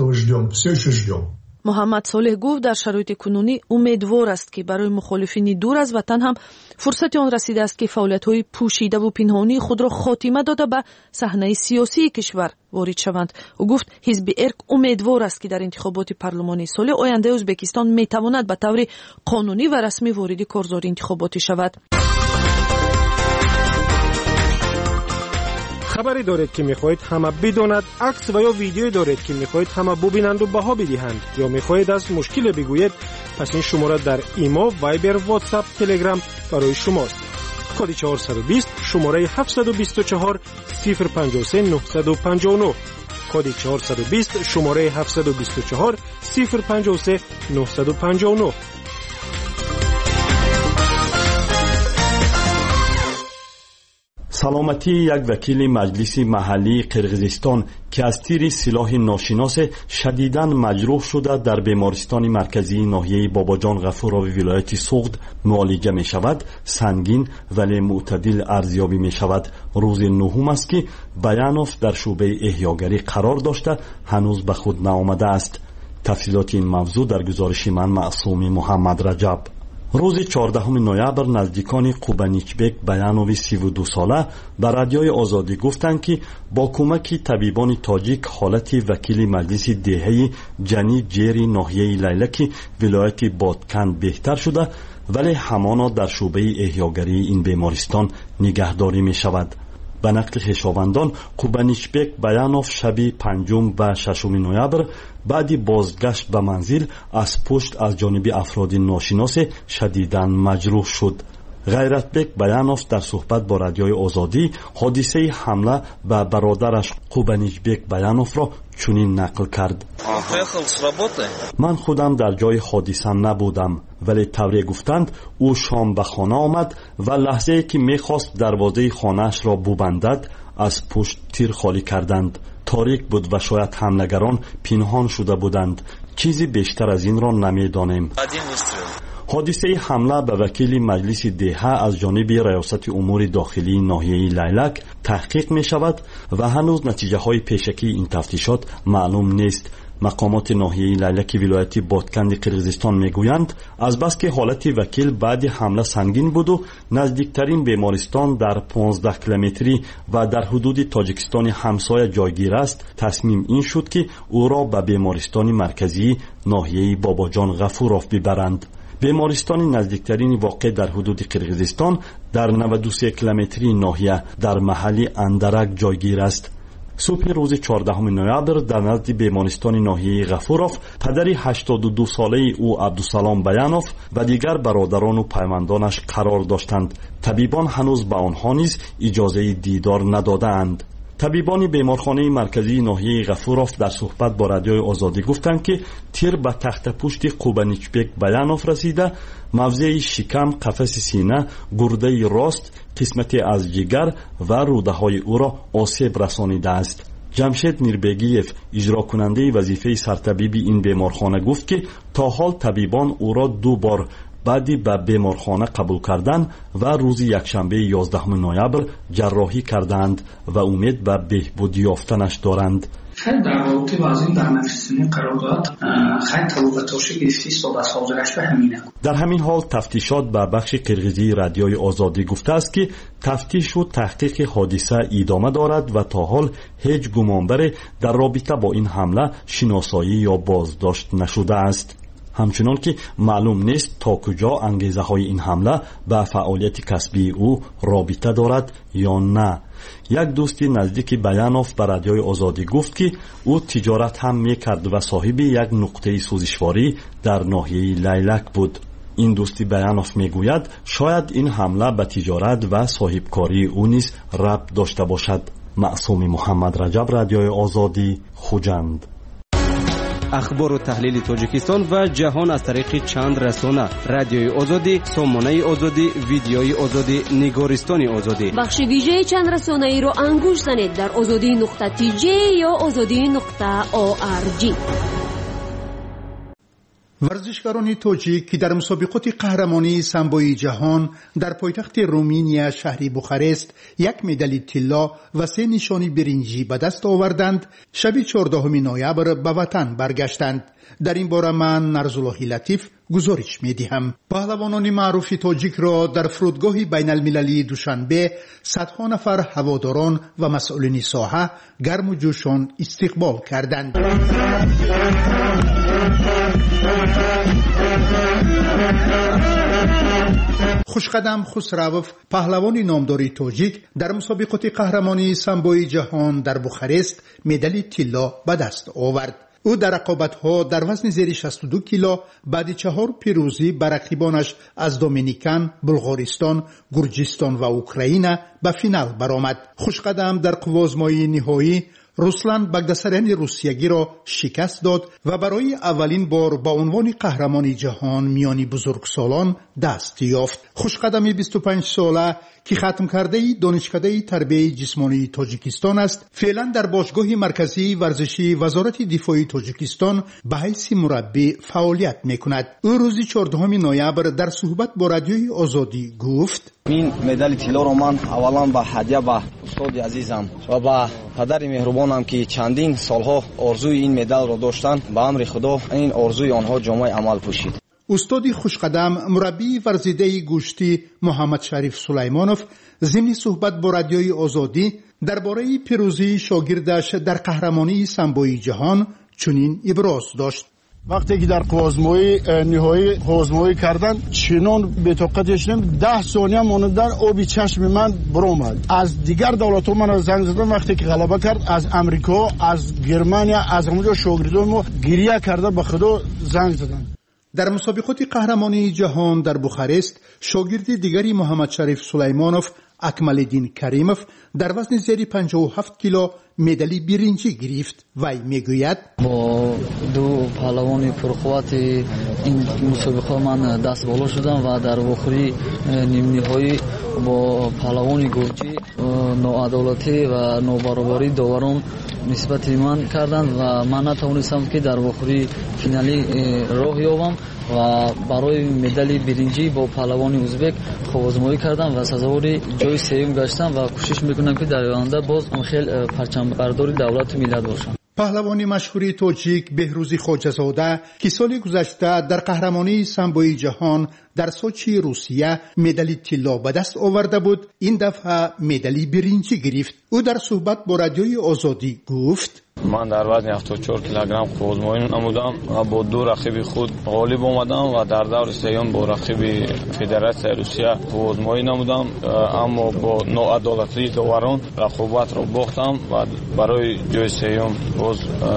محمد صالح گفت در شرایط کنونی امیدوار است که برای مخالفین دور از وطن هم فرصت آن رسیده است که فعالیت‌های پوشیده و پنهانی خود را خاتمه داده به صحنه سیاسی کشور وارد شوند. او گفت حزب ارک امیدوار است که در انتخابات پارلمانی سال آینده ازبکستان میتواند به طور قانونی و رسمی وارد کارزار انتخاباتی شود. خبری دارید که میخواهید همه بداند، عکس و یا ویدیویی دارید که میخواهید همه ببینند و بها بدهند یا میخواهید از مشکل بگویید، پس این شماره در ایما، وایبر، واتساپ، تلگرام برای شماست. کد 420 شماره 724 053 959 کد 420 شماره 724 053 959. سلامتی یک وکیل مجلس محلی قرقیزستان که از تیر سلاح ناشناس شدیداً مجروح شده در بیمارستان مرکزی ناحیه باباجان غفورآبی ولایت سوغد معالجه می شود، سنگین ولی معتدل ارزیابی می شود. روز نهم است که بیانوف در شعبه احیاگری قرار داشته هنوز به خود نآمده است. تفصیلات این موضوع در گزارش من معصوم محمد رجب. روز 14 نوامبر نزدیکان قوبانیچبک بیانوی 32 ساله به رادیوی آزادی گفتند که با کمک طبیبان تاجیک حالت وکیل مجلس دهه جنی جری ناحیه لیلک ولایت بادکند بهتر شده ولی همانا در شعبه احیاگری این بیمارستان نگهداری می شود. به نقل خویشاوندان قوبانیچبک بیانوف شب 5 و 6 نوامبر بعد بازگشت به منزل از پشت از جانب افراد ناشناس شدیداً مجروح شد. غیرتبک بیانوف در صحبت با رادیوی آزادی حادثه حمله به برادرش قوبانیچبک بیانوف را چنین نقل کرد: من خودم در جای حادثه نبودم ولی طوری گفتند او شام به خانه آمد و لحظه که میخواست دروازه خانهش را ببندد از پشت تیر خالی کردند. تاریک بود و شاید حملگران پنهان شده بودند. چیزی بیشتر از این را نمیدانیم. حادثه حمله به وکیل مجلس دهه از جانب ریاست امور داخلی ناحیه لیلک تحقیق می شود و هنوز نتیجه های پیشکی این تفتیشات معلوم نیست. مقامات ناحیه لیلک ولایت بادکند قرقیزستان میگویند از بس که حالت وکیل بعد حمله سنگین بود و نزدیکترین بیمارستان در 15 کیلومتری و در حدود تاجیکستان همسایه جایگیر است، تصمیم این شد که او را به بیمارستان مرکزی ناحیه باباجان غفورآف ببرند. بیمارستان نزدیکترین واقع در حدود قرقیزستان در 93 کیلومتری ناحیه در محل اندرک جایگیر است. صبح روز 14 نوامبر در نزد بیمارستان ناحیه غفورآف پدر 82 ساله او عبدالسلام بیانوف و دیگر برادران و پیوندانش قرار داشتند. طبیبان هنوز به آنها نیز اجازه دیدار ندادند. طبیبان بیمارخانه مرکزی ناحیه غفورآف در صحبت با رادیوی آزادی گفتند که تیر به تخت پشت قوبانیچبک بیانوف رسیده، موضع شکم، قفس سینه، گرده راست، قسمت از جگر و روده های او را آسیب رسانیده است. جمشید میربگیف اجرا کننده وظیفه سرطبیب این بیمارخانه گفت که تا حال طبیبان او را 2 بار بعدی به بیمارخانه قبول کردند و روز یکشنبه 11 نوامبر جراحی کردند و امید به بهبود یافتنش دارند. خیلی در رابطه با از این برنامه‌ریزی قرارداد خیلی توقعاتش گرفتی صحبت حاضرش به همینه. در همین حال تفتیشات به بخش قرغیزی رادیوی آزادی گفته است که تفتیش و تحقیق حادثه ادامه دارد و تا حال هیچ گمانبر در رابطه با این حمله شناسایی یا بازداشت نشده است. همچنان که معلوم نیست تا کجا انگیزه های این حمله به فعالیت کسبی او رابطه دارد یا نه. یک دوستی نزدیک بیانوف به رادیوی آزادی گفت که او تجارت هم میکرد و صاحب یک نقطه سوزشواری در ناحیه لیلک بود. این دوستی بیانوف میگوید شاید این حمله به تجارت و صاحبکاری او نیز ربط داشته باشد. معصوم محمد رجب، رادیوی آزادی، خوجند. اخبار و تحلیل تاجیکستان و جهان از طریق چند رسانه: رادیوی آزادی، سامانه آزادی، ویدیوی آزادی، نگارستان آزادی. بخش ویژه چند رسانه ای رو انگوش زنید در azadi.tj یا azadi.org. ورزشکاران تاجیک که در مسابقات قهرمانی سامبوی جهان در پایتخت رومانیا شهر بوخارست یک مدال طلا و 3 نشانی برنجی به دست آوردند، شب 14 نوامبر به وطن برگشتند. در این باره من نرزالله لطیف گزارش می‌دهم. پهلوانان معروف تاجیک را در فرودگاه بین المللی دوشنبه صدها نفر هواداران و مسئولین ساحه گرم و جوشان استقبال کردند. خوشقدم خسروف، پهلوان نامدار تاجیک، در مسابقات قهرمانی سامبوی جهان در بوخارست مدال طلا به دست آورد. او در رقابت‌ها در وزن زیر 62 کیلو بعد 4 پیروزی بر رقیبانش از دومینیکن، بلغارستان، گرجستان و اوکراین به فینال برآمد. خوشقدم در قوازمایی نهایی روسلان باگداساریان روسیگی را شکست داد و برای اولین بار با عنوان قهرمان جهان میانی بزرگسالان دست یافت. خوشقدم 25 ساله که ختم کرده دانشکده تربیت جسمانی تاجیکستان است، فعلا در باشگاه مرکزی ورزشی وزارت دفاع تاجیکستان به حیث مربی فعالیت میکند. او روز 14 نوامبر در صحبت با رادیوی آزادی گفت: این مدال طلا رو من اولا به هدیه به استاد عزیزم و به پدر مهربانم که چندین سالها آرزوی این مدال رو داشتن، به امر خدا این آرزوی آنها جامعه عمل پوشید. استاد خوشقدم مربی ورزیده گوشتی محمد شریف سلیمانوف ضمن صحبت با رادیوی آزادی درباره پیروزی شاگردش در قهرمانی سامبوی جهان چنین ابراز داشت: وقتی که در قوازمایی نهایی قوازمایی کردن چنان بطاقتش نم 10 ثانیه ماندن آبی چشم من برآمد. از دیگر دولت‌ها من زنگ زدن وقتی که غلبه کرد، از امریکا، از گرمانیا، از اونجا شاگردان ما گریه کرده به خدا زنگ زدن. در مسابقات قهرمانی جهان در بوخارست شاگرد دیگری محمد شریف سلیمانوف اکمالدین کریموف در وزن زیر 57 کیلو مدال برنجی گرفت. وی میگوید: با دو پهلوان پرقوت این مسابقه من دست بالا شدم و در آخری نیم نهایی با پهلوان گرجی ناعدالتی و نابرابری داوران نسبت من کردند و من نتوانستم که در آخری فینالی راه یابم و برای مدال برنجی با پهلوان ازبک خوازمایی کردم و سزاوار جای سوم گشتم و کوشش میکنم که در آینده باز خیلی پرچم بردار دولت و ملت باشم. پهلوان مشهور تاجیک بهروزی خواجه‌زاده که سال گذشته در قهرمانی سامبوی جهان در سوچی روسیه مدال طلا به دست آورده بود، این دفعه مدال برنجی گرفت. او در صحبت با رادیوی آزادی گفت: من در وزن 74 کیلوگرم قوزمایی نمودم و با 2 رقیب خود غالب آمدم و در دور سوم با رقیب فدراسیون روسیه قوزمایی نمودم، اما با ناعدالتی داوران رقابت را باختم و برای جای سوم باز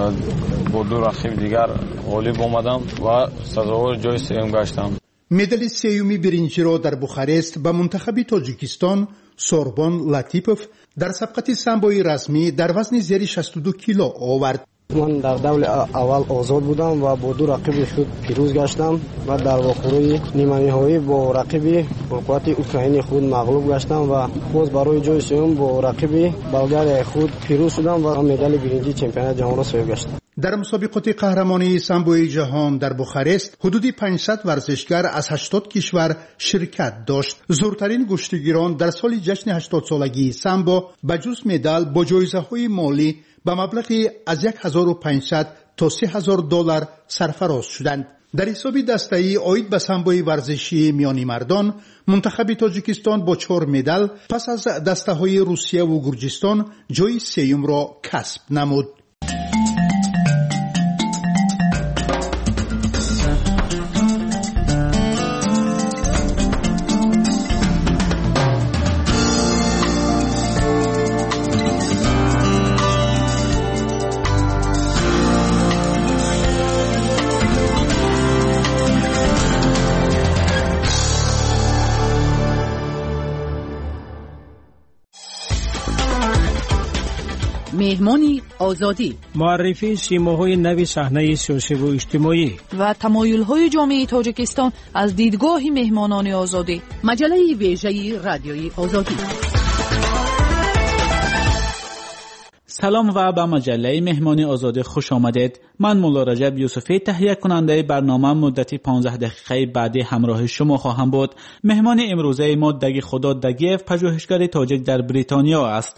با 2 رقیب دیگر غالب آمدم و سزاوار جای سوم گشتم. مدال سوم برنجی را در بوخارست به منتخب تاجیکستان سوربان لطیپوف در سبقت سامبوی رسمی در وزن زیر 62 کیلو آورد. من در دور اول آزاد بودم و با 2 رقیب خود پیروز گشتم و در آخری نیمه نهایی با رقیب پرقوت اوکراینی خود مغلوب گشتم و باز برای جای سوم با رقیب بلغاری خود پیروز شدم و مدال برنجی چمپیونات جهان را صاحب گشتم. در مسابقات قهرمانی سامبوی جهان در بوخارست حدود 500 ورزشگر از 80 کشور شرکت داشت. زورترین گشتگیران در سال جشن 80 سالگی سامبو به جز مدال با جایزه‌های مالی به مبلغی از 1500 تا 3000 دلار سرفراز شدند. در حساب دسته‌ای آید به سامبوی ورزشی میانی مردان، منتخب تاجیکستان با 4 مدال پس از دسته‌های روسیه و گرجستان جای سوم را کسب نمود. مهمانی آزادی، معرفی سیماهای نوی صحنه سیاسی و اجتماعی و تمایل‌های جامعه تاجیکستان از دیدگاه مهمانان آزادی. مجله ویژه رادیوی آزادی. سلام و به مجله مهمانی آزادی خوش آمدید. من مولا رجب یوسفی تهیه کننده برنامه مدتی 15 دقیقه بعدی همراه شما خواهم بود. مهمان امروزه ما دگی خدا دگیف، پژوهشگر تاجیک در بریتانیا است.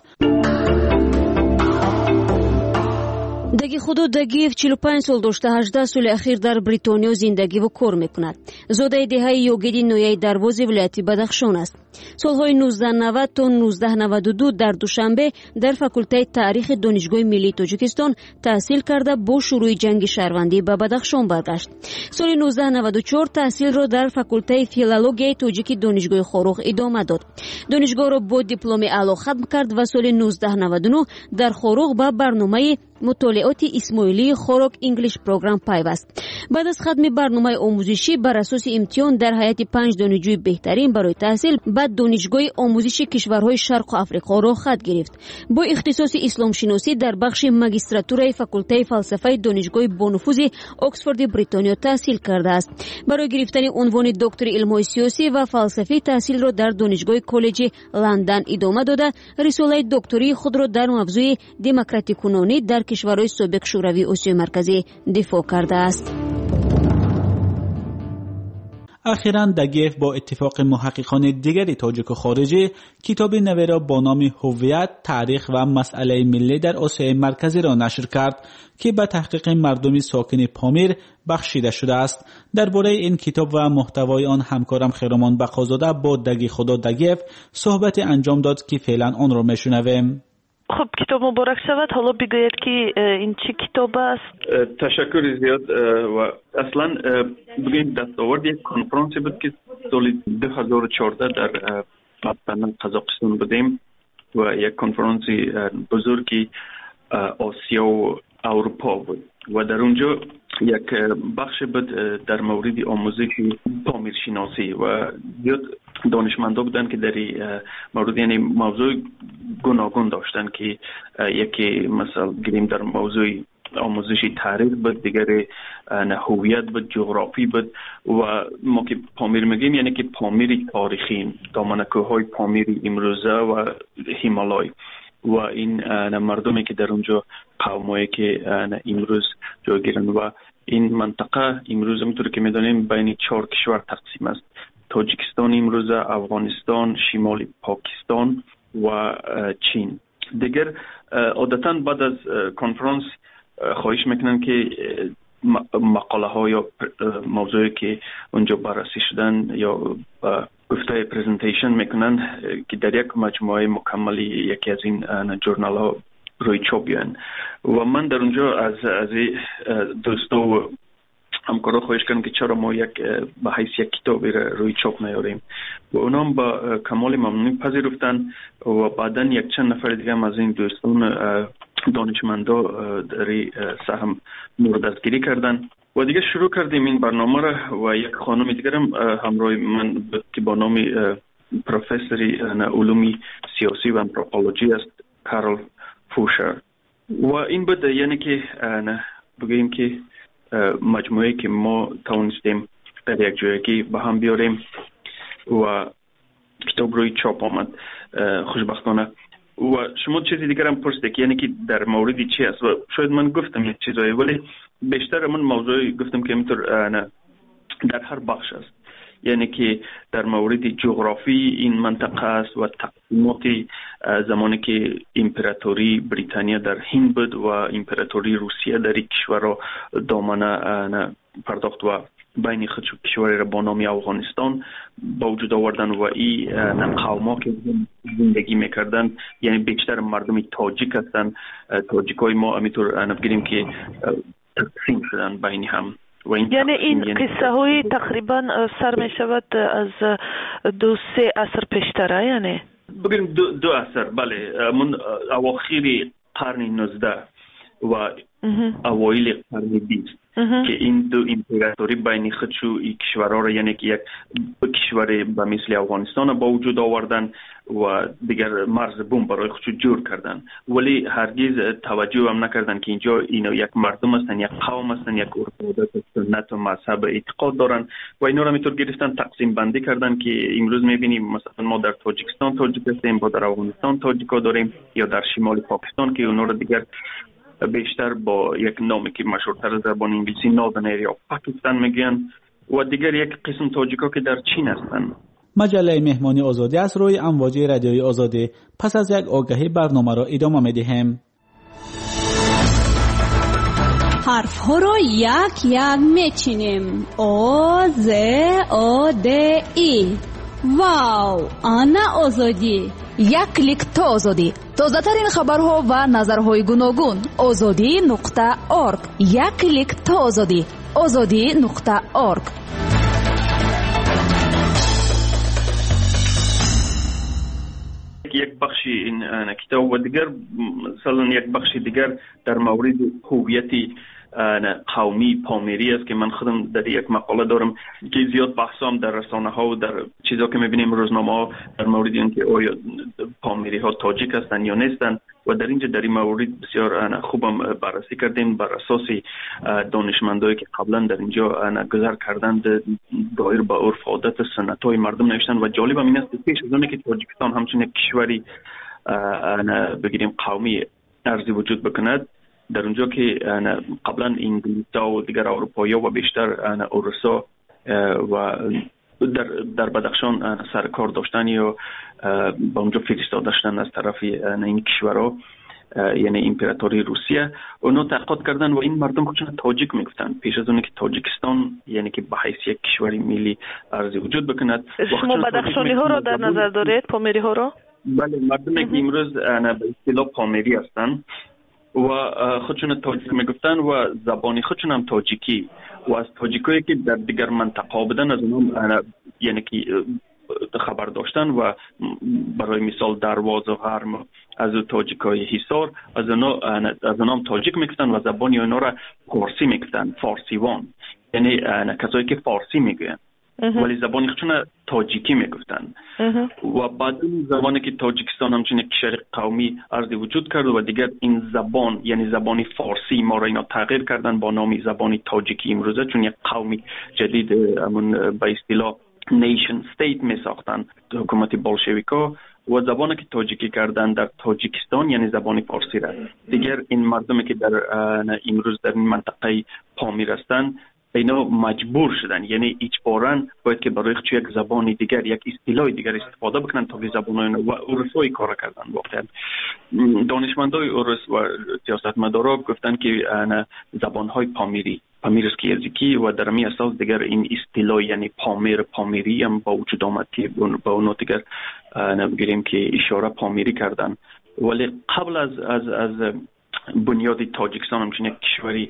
دگی خدا دگیف 45 سال داشته، 18 سال اخیر در بریتانیا زندگی و کار میکند. زاده دهه یوگیدی نویه دروازی ولایت بدخشان است. سالهای 1990 تا 1992 در دوشنبه در فاکولته تاریخ دانشگاه ملی تاجیکستان تحصیل کرده با شروع جنگ شهروندی به بدخشان برگشت. سال 1994 تحصیل را در فاکولته فیلولوژی تاجیکی دانشگاه خاروخ ادامه داد. دانشگاه را با دیپلم اعلی ختم کرد و سال 1999 در خاروخ به برنامه مطالعات اسماعیلی خاروک انگلیش پروگرام پیوست. بعد از ختم برنامه آموزشی بر اساس امتحان در هیئت 5 دانشجوی بهترین برای تحصیل بعد دانشگاه آموزش کشورهای شرق آفریقا را خط گرفت. با اختصاص اسلام شناسی در بخش ماجستراتورای فاکولته فلسفه دانشگاه بانفوذ اکسفورد بریتانیا تحصیل کرده است. برای گرفتن عنوان دکتر علوم سیاسی و فلسفه تحصیل را در دانشگاه کالج لندن ادامه داده، رساله دکتری خود را در موضوع دموکراتیک کنونی در کشورهای سابق شوروی آسیای مرکزی دفاع کرده است. اخیراً دگیف با اتفاق محققان دیگری تاجیک و خارجی کتاب نوی را با نام هویت، تاریخ و مسئله ملی در آسیای مرکزی را نشر کرد که به تحقیق مردم ساکن پامیر بخشیده شده است. درباره این کتاب و محتوای آن همکارم خیرمان بقازاده با دگی خدا دگیف صحبت انجام داد که فعلا آن را میشنویم. خب کتاب مبارک شود. حالا بگوید که این چه کتاب است؟ تشکر زیاد. و اصلا بگیم دستاورد یک کنفرانسی بود که سال 2014 در پتن قزاقستان بودیم و یک کنفرانسی بزرگی آسیا و اروپا بود و در اونجا یک بخش بود در مورد آموزش پامیر شناسی و زیاد دانشمندا بودن که در مورد یعنی موضوع گوناگون داشتن که یکی مثلا گریم در موضوع آموزشی تاریخ بود، دیگر هویت بود، جغرافی بود و ما که پامیر میگیم یعنی که پامیر تاریخی، دامنه‌کوه‌های پامیر امروزه و هیمالای و این مردمی که در اونجا قومایی که امروز جایگیرن و این منطقه امروز همونطور که میدانیم بین 4 کشور تقسیم است: تاجیکستان امروز، افغانستان، شمال پاکستان و چین. دیگر عادتا بعد از کنفرانس خواهش میکنن که مقاله ها یا موضوعی که اونجا بررسی شدن یا گفته پریزنتیشن میکنن که در یک مجموعه مکملی یکی از این جورنال ها روی چاپ بیان و من در اونجا از دوستا و همکارا خواهش کردم که چرا ما به حیث یک کتابی روی چاپ نیاریم و اونا هم با کمال ممنونی پذیرفتن و بعدا یک چند نفر دیگه هم از این دوستان دانشمندا در سهم مورد دستگیری کردن و دیگه شروع کردیم این برنامه را و یک خانم دیگر هم همراه من بود که با نام پروفسوری علوم سیاسی و آنتروپولوژی است، کارل فوشر. و این بود یعنی که بگیم که مجموعه که ما توانستیم در یک جایی به هم بیاریم و کتاب روی چاپ آمد خوشبختانه. و شما چیزی دیگر هم پرسیدید یعنی که در موردی چی است و شاید من گفتم یک چیزایی ولی بیشتر من موضوعی گفتم که اینطور در هر بخش است، یعنی که در مورد جغرافی این منطقه است و تقسیمات زمانی که امپراتوری بریتانیا در هند بود و امپراتوری روسیه در این کشور را دامنه پرداخت و بین خود کشوری را با نام افغانستان با وجود آوردن و این قوما که زندگی میکردن یعنی بیشتر مردم تاجیک هستند. تاجیک های ما همینطور بگیریم که تقسیم شدن بین هم. یعنی این قصه های تقریبا سر می شود از 2-3 عصر پیشتره، یعنی بگیریم 2 عصر، بله، من اواخر قرن 19 و اوایل قرن 20 که این دو امپراتوری بین خودشو این کشورها را یعنی که یک کشور به مثل افغانستان با وجود آوردن و دیگر مرز بوم برای خودشو جور کردن، ولی هرگز توجه هم نکردن که اینجا اینا یک مردم هستن، یک قوم هستن، یک عرف سنت و مذهب اعتقاد دارن و اینا را میتور گرفتن تقسیم بندی کردن که امروز میبینیم مثلا ما در تاجیکستان تاجیک هستیم، با در افغانستان تاجیکا داریم یا در شمال پاکستان که اونا را دیگر بیشتر با یک نامی که مشهورتر از زبان انگلیسی ناردن ایریا پاکستان میگن و دیگر یک قسم تاجیکا که در چین هستند. مجله مهمانی آزادی از روی امواج رادیوی آزادی پس از یک آگهی برنامه را ادامه میدهیم. حرف ها را یک یک میچینیم. آ ز آ د ای. واو، آنا آزادی. یک کلیک تا آزادی. تازه ترین خبرها و نظرهای گوناگون. azadi.org. یک کلیک تا آزادی. azadi.org. یک بخشی این کتاب و دیگر مثلا یک بخشی دیگر در مورد هویت قومی پامیری است که من خودم در یک مقاله دارم که زیاد بحثام در رسانه ها و در چیزا که میبینیم روزنامه ها در مورد این که آیا پامیری ها تاجیک هستند یا نیستند و در اینجا در این مورد بسیار خوبم بررسی کردیم بر اساس دانشمندایی که قبلا در اینجا گذر کردند دایر به عرف عادت سنت های مردم نوشتن و جالب این است که پیش از اون که تاجیکستان همچون یک کشوری بگیریم قومی ارزی وجود بکند در اونجا که قبلا انگلیس‌ها و دیگر اروپایی‌ها و بیشتر اوروسا و در بدخشان سرکار داشتن یا با اونجا فرستاده شدن از طرف این کشورها یعنی امپراتوری روسیه، اونا تحقیق کردن و این مردم خودشون تاجیک میگفتن پیش از اون که تاجیکستان یعنی که به حیث یک کشوری ملی ارزی وجود بکند. شما بدخشانی ها را در نظر دارید، پامیری ها را؟ بله، مردمی که امروز به اصطلاح پامیری هستند و خودشون تاجیک میگفتن و زبانی خودشون هم تاجیکی و از تاجیکایی که در دیگر منطقه بودن از اونم یعنی که خبر داشتن و برای مثال درواز و هرم از تاجیکای حصار از اونام تاجیک میگفتن و زبانی اونا را فارسی میگفتن، فارسیوان، یعنی کسایی که فارسی میگن ولی زبانی خودشون تاجیکی میگفتن و بعد زبانی که تاجیکستان همچنین کشور قومی ارزی وجود کرد و دیگر این زبان یعنی زبانی فارسی ما را اینا تغییر کردن با نام زبانی تاجیکی امروزه، چون یک قومی جدید همون به اصطلاح نیشن استیت می ساختن حکومت بولشویکا و زبانی که تاجیکی کردن در تاجیکستان یعنی زبانی فارسی را. دیگر این مردمی که در امروز در این منطقه پامیر هستند اینا مجبور شدن یعنی اجباراً باید که برای خودشون یک زبانی دیگر یک اصطلاح دیگر استفاده بکنن تا که زبانای و اروسایی کار کردن. واقعا دانشمندای اروس و سیاستمدارا گفتن که زبانهای پامیرسکی و در می اساس دیگر این اصطلاح یعنی پامیری هم با وجود آمد که با اون دیگر نمیگیریم که اشاره پامیری کردن، ولی قبل از بنیاد تاجیکستان همچنین کشوری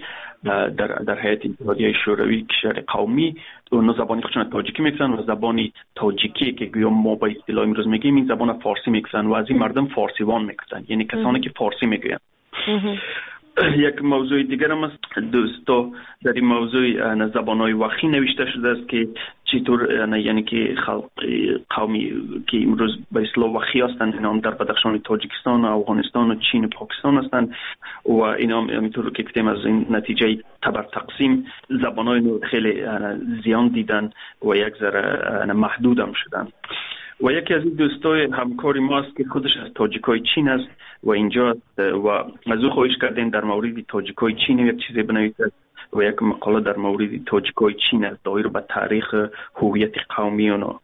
در هیئت اتحادیه شوروی کشور قومی اون زبانی خودشون تاجیکی میگن و زبانی تاجیکی که گویا ما با اصطلاح امروز میگیم این زبان فارسی میگن و از این مردم فارسیوان میگن یعنی کسانی که فارسی میگن. یک موضوع دیگر هم است دوستا در این موضوع زبانهای وخی نوشته شده است که چطور یعنی که قومی که امروز به اصطلاح وخی هستند اینا در بدخشان تاجیکستان و افغانستان و چین و پاکستان هستند و اینا همینطور که گفتیم از این نتیجه تبر تقسیم زبانهای خیلی زیان دیدن و یک ذره محدود هم شدن و یکی از این دوستای همکار ما است که خودش از تاجیکای چین است و اینجا است و از او خواهش کردیم در مورد تاجیکای چین یک چیزی بنویسد و یک مقاله در مورد تاجیکای چین است دایر به تاریخ هویت قومی اونا.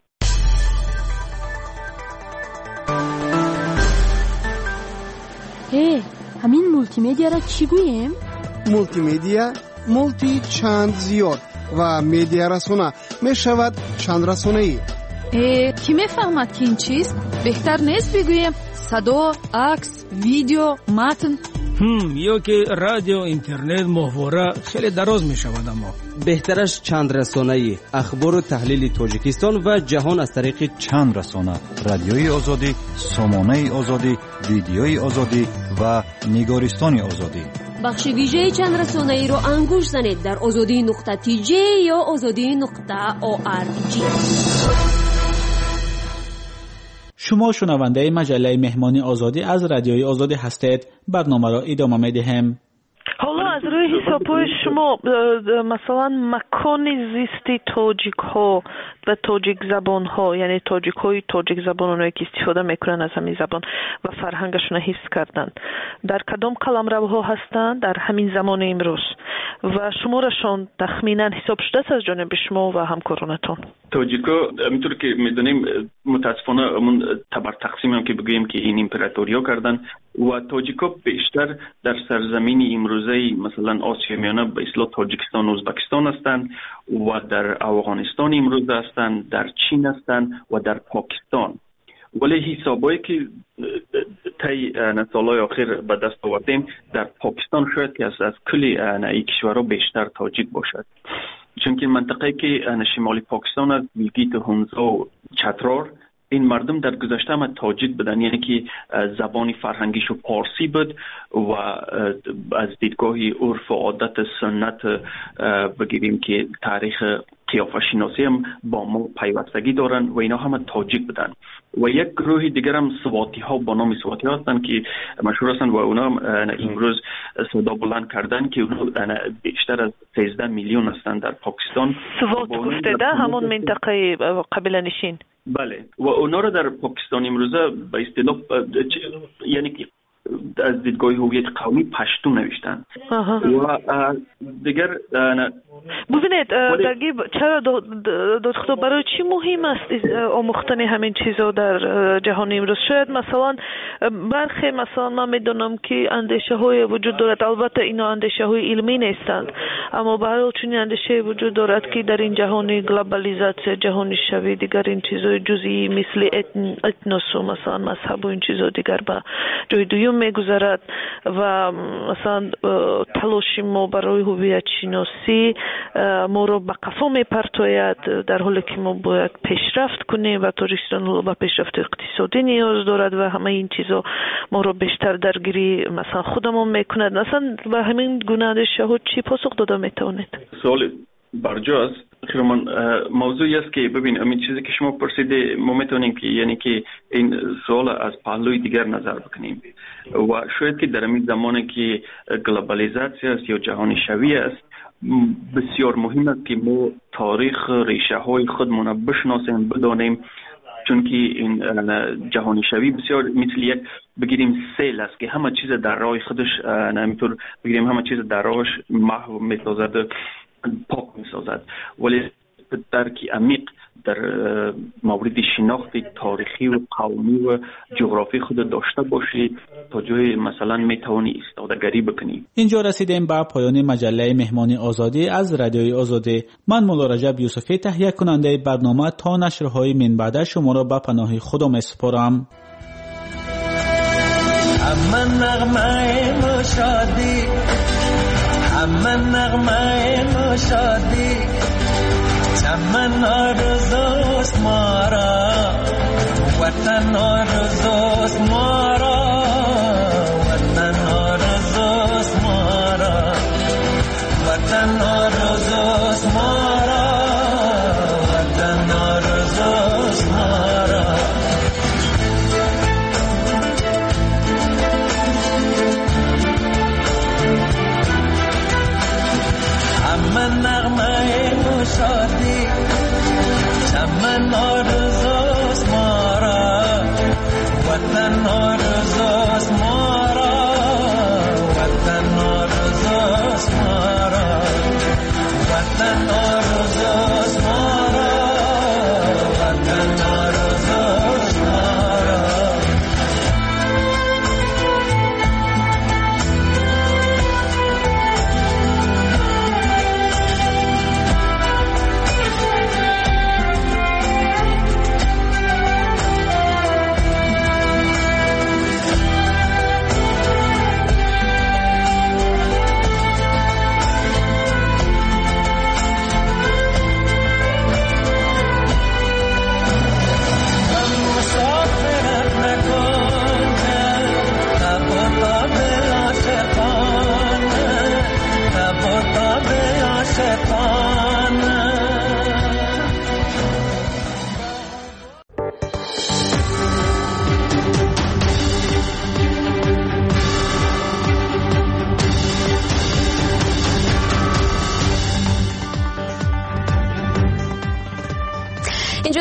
همین مولتی میدیا را چی گوییم؟ مولتی میدیا مولتی چند زیاد و میدیا رسانه می شود چند رسانه ای. کی میفهمد که این چیست؟ بهتر نیست بگوییم صدا، عکس، ویدیو، متن؟ یا که رادیو، اینترنت، محوره خیلی دراز می شود. اما بهترش چند رسانه‌ای، اخبار و تحلیل تاجیکستان و جهان از طریق چند رسانه: رادیوی آزادی، سامانه آزادی، ویدیوی آزادی و نگارستان آزادی. بخش ویژه چند رسانه‌ای رو انگوش زنید در azadi.tj یا azadi.org. شما شنونده مجله مهمانی آزادی از رادیوی آزادی هستید. برنامه را ادامه می‌دهیم. حالا از روی حساب‌های شما مثلا مکان زیستی تاجیک ها و تاجیک زبان ها، یعنی تاجیک های تاجیک زبان اونایی که استفاده میکنن از همین زبان و فرهنگشون حفظ کردن، در کدام قلمروها هستند در همین زمان امروز و شمارشون تخمینا حساب شده است از جانب شما و همکارانتون؟ تاجیکا همینطور که میدونیم متاسفانه همون تبر تقسیم هم که بگوییم که این امپراتوریا کردن و تاجیکا بیشتر در سرزمین امروزی مثلا آسیا میانه به اصطلاح تاجیکستان و ازبکستان هستند و در افغانستان امروز هستند، در چین هستند و در پاکستان. ولی حسابایی که طی سالهای اخیر به دست آوردیم در پاکستان شاید که از کلی این کشورها بیشتر تاجیک باشد، چون که منطقه که شمالی پاکستان است، گیلگیت، هونزا و چترار، این مردم در گذشته هم تاجیک بودن، یعنی که زبان فرهنگیشو پارسی بود و از دیدگاه عرف و عادت سنت بگیریم که تاریخ قیافه شناسی هم با ما پیوستگی دارن و اینا هم تاجیک بودن. و یک گروه دیگر هم سواتی ها با نام سواتی ها هستن که مشهور هستن و اونا هم امروز صدا بلند کردن که اونا بیشتر از 13 میلیون هستن در پاکستان. سوات گفته ده همون منطقه قبیله نشین. بله، و اونا رو در پاکستان امروزه به اصطلاح یعنی که از دیدگاه هویت قومی پشتو نوشتن. و دیگر ببینید چرا دادخدا برای چی مهم است آموختن همین چیزا در جهان امروز؟ شاید مثلا برخی مثلا من میدونم که اندیشه های وجود دارد، البته اینا اندیشه های علمی نیستند، اما به هر حال چنین اندیشه وجود دارد که در این جهان گلوبالیزاسیون، جهان شوی، دیگر این چیزای جزئی مثل اتنوس و مثلا مذهب و این چیزا دیگر به جای دوم میگذرد و مثلا تلاش ما برای هویت شناسی ما رو به قفا میپرتاید، در حالی که ما باید پیشرفت کنیم و تاجیکستان به پیشرفت اقتصادی نیاز دارد و همه این چیزا ما رو بیشتر درگیری مثلا خودمون میکند. مثلا به همین گونه اندیشه ها چی پاسخ داده میتونید؟ سوال برجاست. خیرمان موضوعی است که ببین همین چیزی که شما پرسیده ما میتونیم که یعنی که این سوال از پهلوی دیگر نظر بکنیم و شاید که در همین زمانی که گلوبالیزاسیون است یا جهانی شوی است بسیار مهم است که ما تاریخ ریشه های خودمون بشناسیم، بدانیم، چون که این جهانی شوی بسیار مثل یک بگیریم سیل است که همه چیز در راه خودش نمیتور بگیریم همه چیز در راهش محو میسازد، پاک میسازد. ولی درکی عمیق در مورد شناخت تاریخی و قومی و جغرافی خود داشته باشی تا جای مثلا میتوانی استادگری بکنی. اینجا رسیدیم به پایان مجله مهمانی آزادی از رادیوی آزادی. من مولا رجب یوسفی تهیه کننده برنامه تا نشرهای من بعد شما را به پناه خدا میسپارم. همه نغمه مشادی، همه نغمه مشادی، چمن آرزوست مارا، وطن آرزوست مارا، وطن آرزوست مارا، وطن آرزوست مارا، وطن آرزوست مارا. همه نغمه مشادی، چمن آرزوست مارا.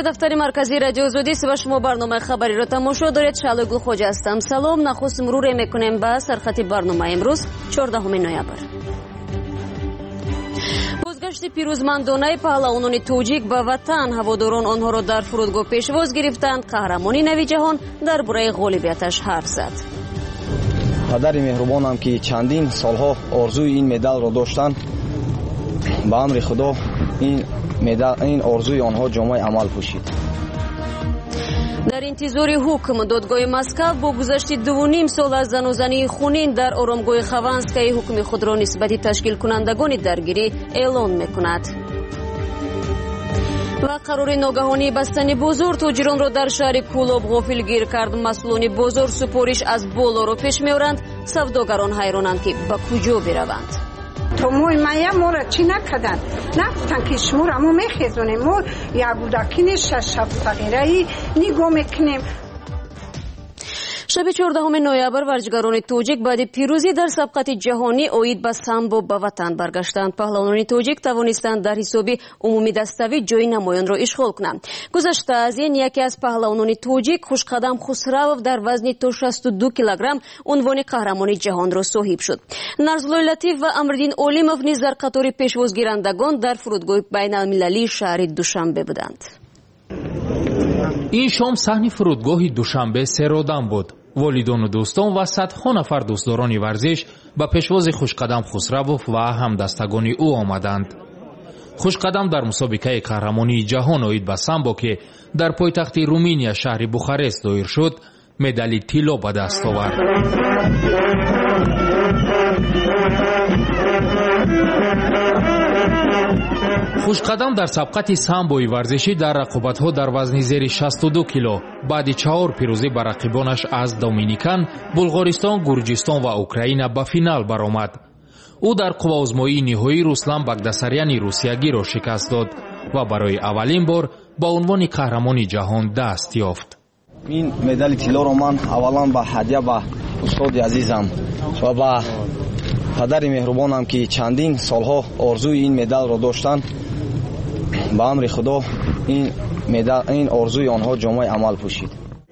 дафтари марказии радио озодӣ ва шумо барномаи хабариро тамошо доред. Шаълои Гулхоҷа ҳастам. Салом. Нахуст муруре мекунем ба сархати барномаи имрӯз 14 ноябр. бозгашти пирӯзмандонаи паҳлавонони тоҷик ба ватан. ҳаводорон онҳоро дар фурудгоҳ пешвоз гирифтанд. қаҳрамони нави ҷаҳон дар бораи ғолибияташ ҳарф зад. падари меҳрубонам ки чандин солҳо орзуи ин медалро доштанд, ба амри худо ин орзуи онҳо ҷомаи амал пӯшид. дар интизори ҳукм додгоҳи Москав бо гузашти 2.5 сол аз занозании хунин дар оромгоҳи Хованскаи ҳукми худро нисбати ташкилкунандагони даргирӣ эълон мекунад. ва қарори ногаҳонии бастани бозор тоҷиронро дар шаҳри Кӯлоб ғофилгир кард. масъулони бозор супориш аз болоро пеш меоранд. савдогарон ҳайронанд ки ба куҷо бираванд. то мои мая моро чӣ накарданд, нафтан ки шуморо мо мехезонем, мо якудакини 6 сағираи нигоҳ мекунем. шаби 14 ноябр варзишгарони тоҷик баъди пирӯзӣ дар сабқати ҷаҳонӣ оид ба самбо ба ватан баргаштанд. паҳлавонони тоҷик тавонистанд дар ҳисоби умумидаставӣ ҷойи намоёнро ишғол кунанд. гузашта аз ин яке аз паҳлавонони тоҷик Хушқадам Хусравов дар вазни то 62 килограмм унвони қаҳрамони ҷаҳонро соҳиб шуд. Нарзуллои Латиф ва Амриддин Олимов низ дар қатори пешвозгирандагон дар фурудгоҳи байналмилалии шаҳри Душанбе буданд. ин шом саҳни фурудгоҳи Душанбе серодам буд. волидону дӯстон ва садҳо нафар дӯстдорони варзиш ба пешвози Хушқадам Хусравов ва ҳамдастагони ӯ омаданд. Хушқадам дар мусобиқаи қаҳрамонии ҷаҳон оид ба самбо ки дар пойтахти Руминия шаҳри Бухарест доир шуд, медали тилло ба даст овард. хушқадам дар сабқати самбои варзишӣ дар рақобатҳо дар вазни зери 62 кило баъди 4 пирӯзӣ ба рақибонаш аз Доминикан, Булғористон, Гурҷистон ва Украина ба финал баромад. ӯ дар қувваозмоии ниҳоӣ Руслан Багдасаряни русиягиро шикаст дод ва барои аввалин бор ба унвони қаҳрамони ҷаҳон даст ёфт. ин медали тиллоро ман аввалан ба ҳадя ба устоди азизам ва ба падари меҳрубонам ки чандин солҳо орзуи ин медалро доштанд, ба амри худо ин орзуи онҳо ҷомаи амал пӯшид.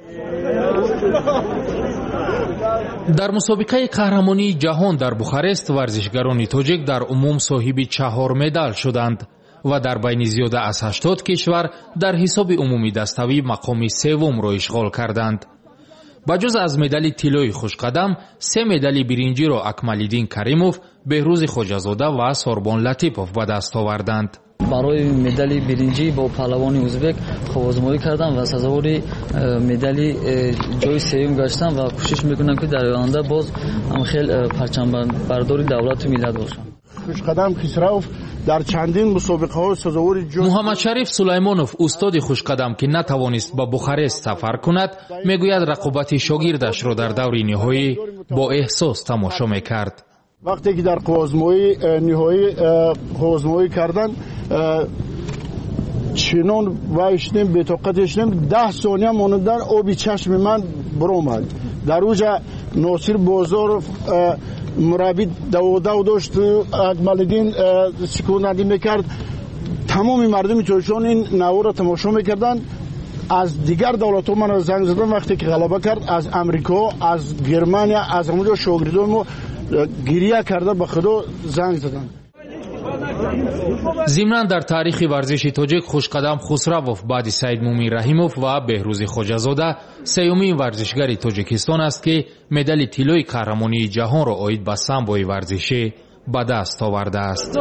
дар мусобиқаи қаҳрамонии ҷаҳон дар Бухарест варзишгарони тоҷик дар умум соҳиби 4 медал шуданд ва дар байни зиёда аз 80 кишвар дар ҳисоби умуми даставӣ мақоми севумро ишғол карданд. ба ҷуз аз медали тиллои Хушқадам 3 медали биринҷиро Акмалиддин Каримов, Беҳрӯзи Хоҷазода ва Сорбон Латипов ба даст оварданд. барои медали биринҷӣ бо паҳлавони узбек ховозмоӣ кардам ва сазовори медали ҷои сеюм гаштам ва кӯшиш мекунам ки дар оянда боз ҳамхел парчамбардори давлату миллат бошам. Хушқадам Хисравов дар чандин мусобиқаҳо сазовори ҷои. Муҳаммадшариф Сулаймонов, устоди Хушқадам ки натавонист ба Бухарест сафар кунад, мегӯяд рақобати шогирдашро дар даври ниҳоӣ бо эҳсос тамошо мекард. вақте ки дар қувваозмоии ниҳоӣ қувваозмоӣ кардан чинон вай шудем, бетоқате шудем, 10 сония монандан оби чашми ман биромад. дар уҷа Носир Бозоров мураббӣ даводав дошт, Акмалиддин сикунандӣ мекард. тамоми мардуми тоҷикистон ин навъро тамошо мекарданд. аз дигар давлатҳо ман занг задам вақте ки ғалаба кард, аз Амрико, аз Германия, аз ҳамаҷо шогирдони мо гирия карда ба худо занг заданд. зимнан дар таърихи варзиши тоҷик Хушқадам Хусравов баъди Саидмумин Раҳимов ва Беҳрӯзи Хоҷазода сеюмин варзишгари Тоҷикистон аст ки медали тиллои қаҳрамонии ҷаҳонро оид ба самбои варзишӣ ба даст овардааст.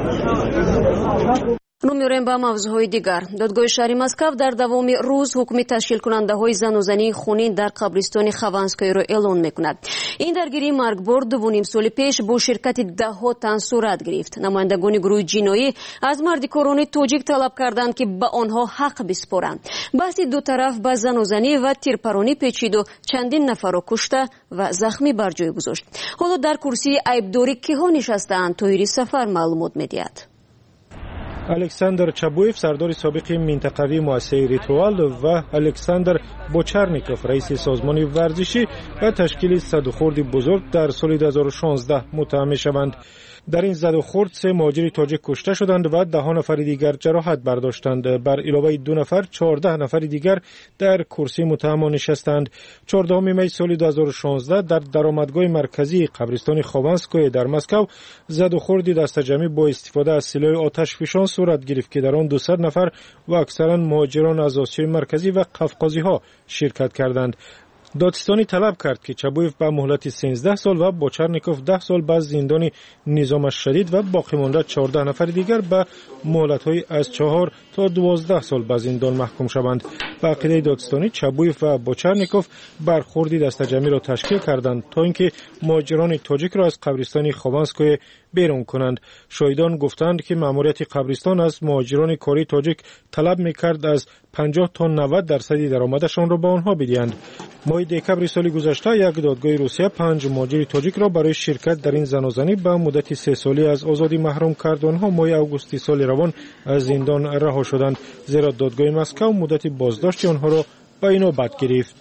рӯ меорем ба мавзӯъҳои дигар. додгоҳи шаҳри Москав дар давоми рӯз ҳукми ташкилкунандаҳои занозании хунин дар қабристони Хованскоиро эълон мекунад. ин даргирии маргбор 2.5 соли пеш бо ширкати даҳҳо тан сурат гирифт. намояндагони гурӯҳи ҷиноӣ аз мардикорони тоҷик талаб карданд ки ба онҳо ҳақ биспоранд. баҳси ду тараф ба занозанӣ ва тирпаронӣ печиду чандин нафарро кушта ва захмӣ бар ҷой гузошт. ҳоло дар курсии айбдорӣ киҳо нишастаанд? Тоҳири Сафар маълумот медиҳад. александр Чабуев, сардори собиқи минтақавии муассисаи Ритуал ва Александр Бочарников, раиси созмони варзишӣ ба ташкили садухурди бузург дар соли 2016 муттаҳам мешаванд. در این زد و خورد 3 مهاجر تاجیک کشته شدند و 10 نفر دیگر جراحت برداشتند. بر علاوه 2 نفر 14 نفر دیگر در کرسی متهمان نشستند. 14 می سال 2016 در درآمدگاه مرکزی قبرستان خوانسکوی در مسکو زد و خوردی دسته‌جمعی با استفاده از سلاح آتش فشان صورت گرفت که در آن 200 نفر و اکثرا مهاجران از آسیای مرکزی و قفقازی ها شرکت کردند. دادستانی طلب کرد که چبویف به مهلت 13 سال و بوچرنیکوف 10 سال به زندان نظام شدید و باقی مانده 14 نفر دیگر به مهلت‌های از 4 تا 12 سال به زندان محکوم شوند. به عقیده دادستانی چبویف و بوچرنیکوف برخوردی دسته‌جمعی را تشکیل کردند تا اینکه مهاجران تاجیک را از قبرستان خوانسکوی بیرون کنند. شاهدان گفتند که ماموریت قبرستان از مهاجران کاری تاجیک طلب می‌کرد از 50 تا 90% درآمدشان را به آنها بدهند. ماه دکبر سال گذشته یک دادگاه روسیه 5 مهاجر تاجیک را برای شرکت در این زنازنی به مدت 3 سالی از آزادی محروم کرد. آنها ماه اوگوست سال روان از زندان رها شدند، زیرا دادگاه مسکو مدت بازداشت آنها را به نوبت گرفت.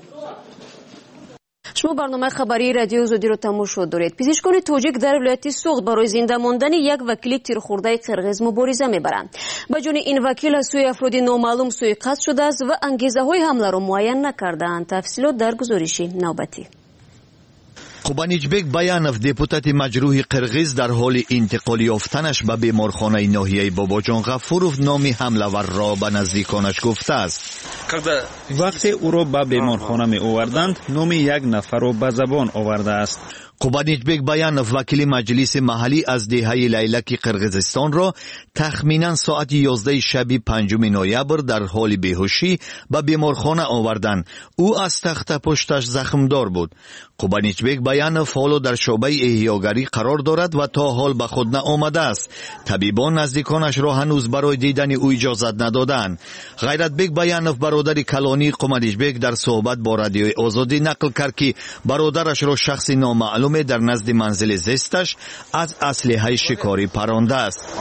شما برنامه خبری رادیو آزادی رو تماشا دارید. پزشکان تاجیک در ولایت سوخت برای زنده ماندن یک وکیل تیرخورده قرغیز مبارزه میبرند. به جون این وکیل از سوی افراد نامعلوم سوءقصد شده است و انگیزه های حمله را معین نکردند. تفصیلات در گزارش نوبتی. قوبانیچبک بیانов депутат مجروح قرغیز در حال انتقال یافتنش به بیمارخانه ناحیه باباجان غفورов نام حمله‌ور را به نزدیکانش گفته است. وقتی او را به بیمارخانه می آوردند نام یک نفر را به زبان آورده است. قوبانیچبک بیانов وکیل مجلس محلی از دهه لیلک قرغیزستان را تخمینا ساعت 11 شب 5 نوامبر در حال بیهوشی به بیمارخانه آوردند. او از تخت پشتش زخمدار بود. قوبانیچبک بیانов حالا در شعبه احیاگری قرار دارد و تا حال به خود نآمده است. طبیبان نزدیکانش را هنوز برای دیدن او اجازت ندادند. غیرتبک بیانов برادر کلانی قوبانیچبک در صحبت با رادیوی آزادی نقل کرد که برادرش را شخص نامعلوم در نزد منزل زیستش از اسلحه شکاری پرانده است.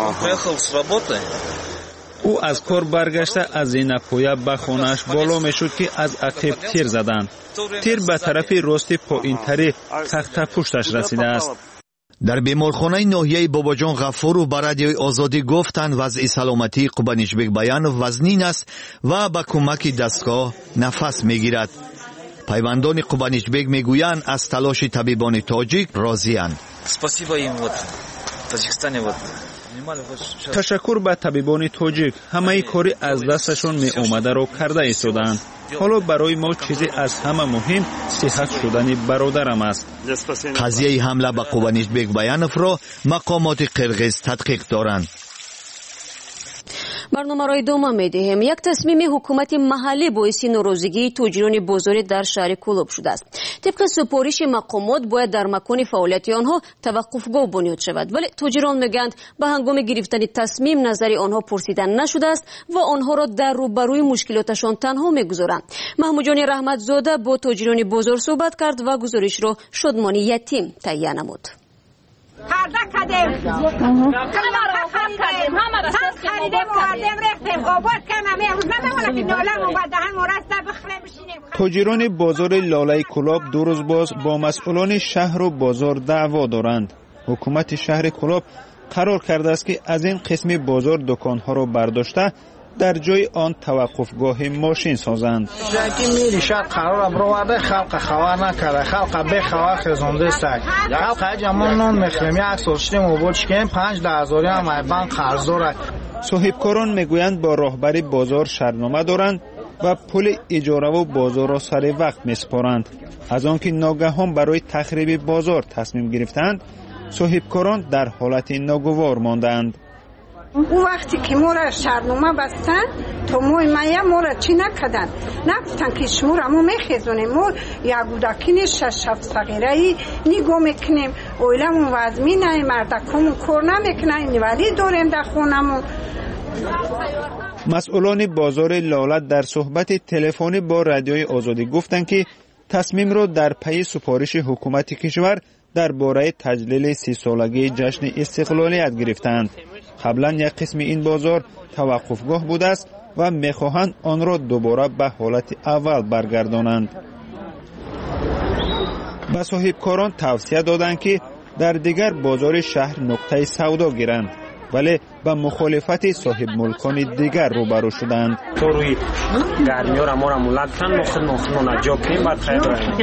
او از کار برگشته از این پایه به خانه‌اش بالا میشد که از عقب تیر زدند. تیر به طرف راست پایین‌تری تخت پشتش رسیده است. در بیمارخانه ناحیه باباجان غفورov به رادیوی آزادی گفتند وضع سلامتی قوبانیچبک بیانov وزنین است و با کمک دستگاه نفس میگیرد. پیوندان قوبانیچبک میگویند از تلاش طبیبان تاجیک راضی‌اند. تشکر به طبیبان تاجیک، همه کاری از دستشون می اومده را کرده ایستادند. حالا برای ما چیزی از همه مهم صحت شدن برادرم است. قضیه حمله به قوبانیچبک بیانov را مقامات قرغیز تحقیق دارند. برنامه را ادامه می‌دهیم. یک تصمیم حکومت محلی باعث ناراضگی تاجران بازار در شهر کلوب شده است. طبق سپارش مقامات باید در مکان فعالیت آنها توقفگاه بنیاد شود، ولی تاجران میگویند به هنگام گرفتن تصمیم نظر آنها پرسیده نشده است و آنها را در روبروی مشکلاتشان تنها میگذارند. محمود جان رحمتزاده با تاجران بازار صحبت کرد و گزارش را شادمانی یتیم تهیه نمود. پرده کردیم خریدیم ریختیم آباد کردیم امروز نمیمونه که ناله مبدهن مرسته بخره بشینیم. تاجران بازار لاله کلاب 2 روز باز با مسئولان شهر و بازار دعوا دارند. حکومت شهر کلاب قرار کرده است که از این قسم بازار دکانها را برداشته در جای آن توقفگاه ماشین سازند. شکی میری شاید قرار برآورده خلق خبر نکرده، خلق به خبر خزونده سگ، خلق جمعان نان میخریم یک سوچتیم و بود شکیم 5,000 هم بانک قرض داره. صاحبکاران میگویند با راهبر بازار شرطنامه دارند و پول اجاره و بازار را سر وقت میسپارند. از آنکه ناگهان برای تخریب بازار تصمیم گرفتند، صاحبکاران در حالت ناگوار ماندند. او وقتی که ما را شرطنامه بستن تا ما را چی نکردن، نگفتن که شما را ما میخیزونیم، ما یک گودکین 6-7 صغیره ای نگاه میکنیم، اویلمون وزمی نه مردکمون کار نمیکنن، ولی داریم در خونمون. مسئولان بازار لاله در صحبت تلفنی با رادیوی آزادی گفتند که تصمیم را در پی سپارش حکومت کشور درباره تجلیل 30 سالگی جشن استقلالیت گرفتند. قبلا یک قسم این بازار توقفگاه بوده است و میخواهند آن را دوباره به حالت اول برگردانند. به صاحبکاران توصیه دادند که در دیگر بازار شهر نقطه سودا گیرند، ولی به مخالفت صاحب ملکان دیگر روبرو شدند. تو روی گرمی ها ما را مولد کن، ما خود نجا کنیم بعد خیلی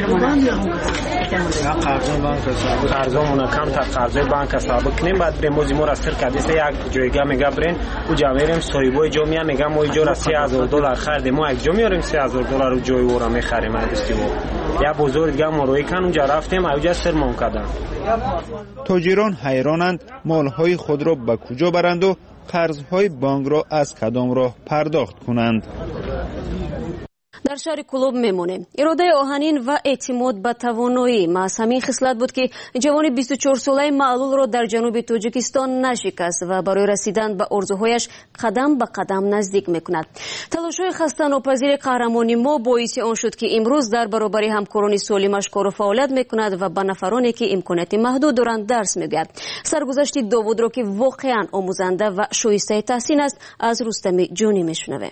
قرضامون کم تا قرضای بانک حساب کنیم، بعد بریم ما را سر کدیسه یک جایگاه میگه برین او جا میریم صاحبای جا میان میگه ما اینجا را $3000 خریدیم، ما یک جا میاریم $3000 رو جای او را میخریم. یا بزرگ دیگه ما روی کن اونجا رفتیم اونجا سر مون کردن. تاجران حیرانند مالهای خود را به کجا برند و قرضهای بانک را از کدام راه پرداخت کنند. در شهر کلوب میمونه. اراده آهنین و اعتماد به توانایی محض همین خصلت بود که جوان 24 ساله معلول را در جنوب تاجیکستان نشکست و برای رسیدن به آرزوهایش قدم به قدم نزدیک میکند. تلاش‌های خسته‌ناپذیر قهرمانی ما باعث آن شد که امروز در برابر همکاران سالمش کار و فعالیت میکند و به نفرانی که امکانات محدود دارند درس میگوید. سرگذشت داوود را که واقعا آموزنده و شایسته تحسین است از رستم جانی میشنویم.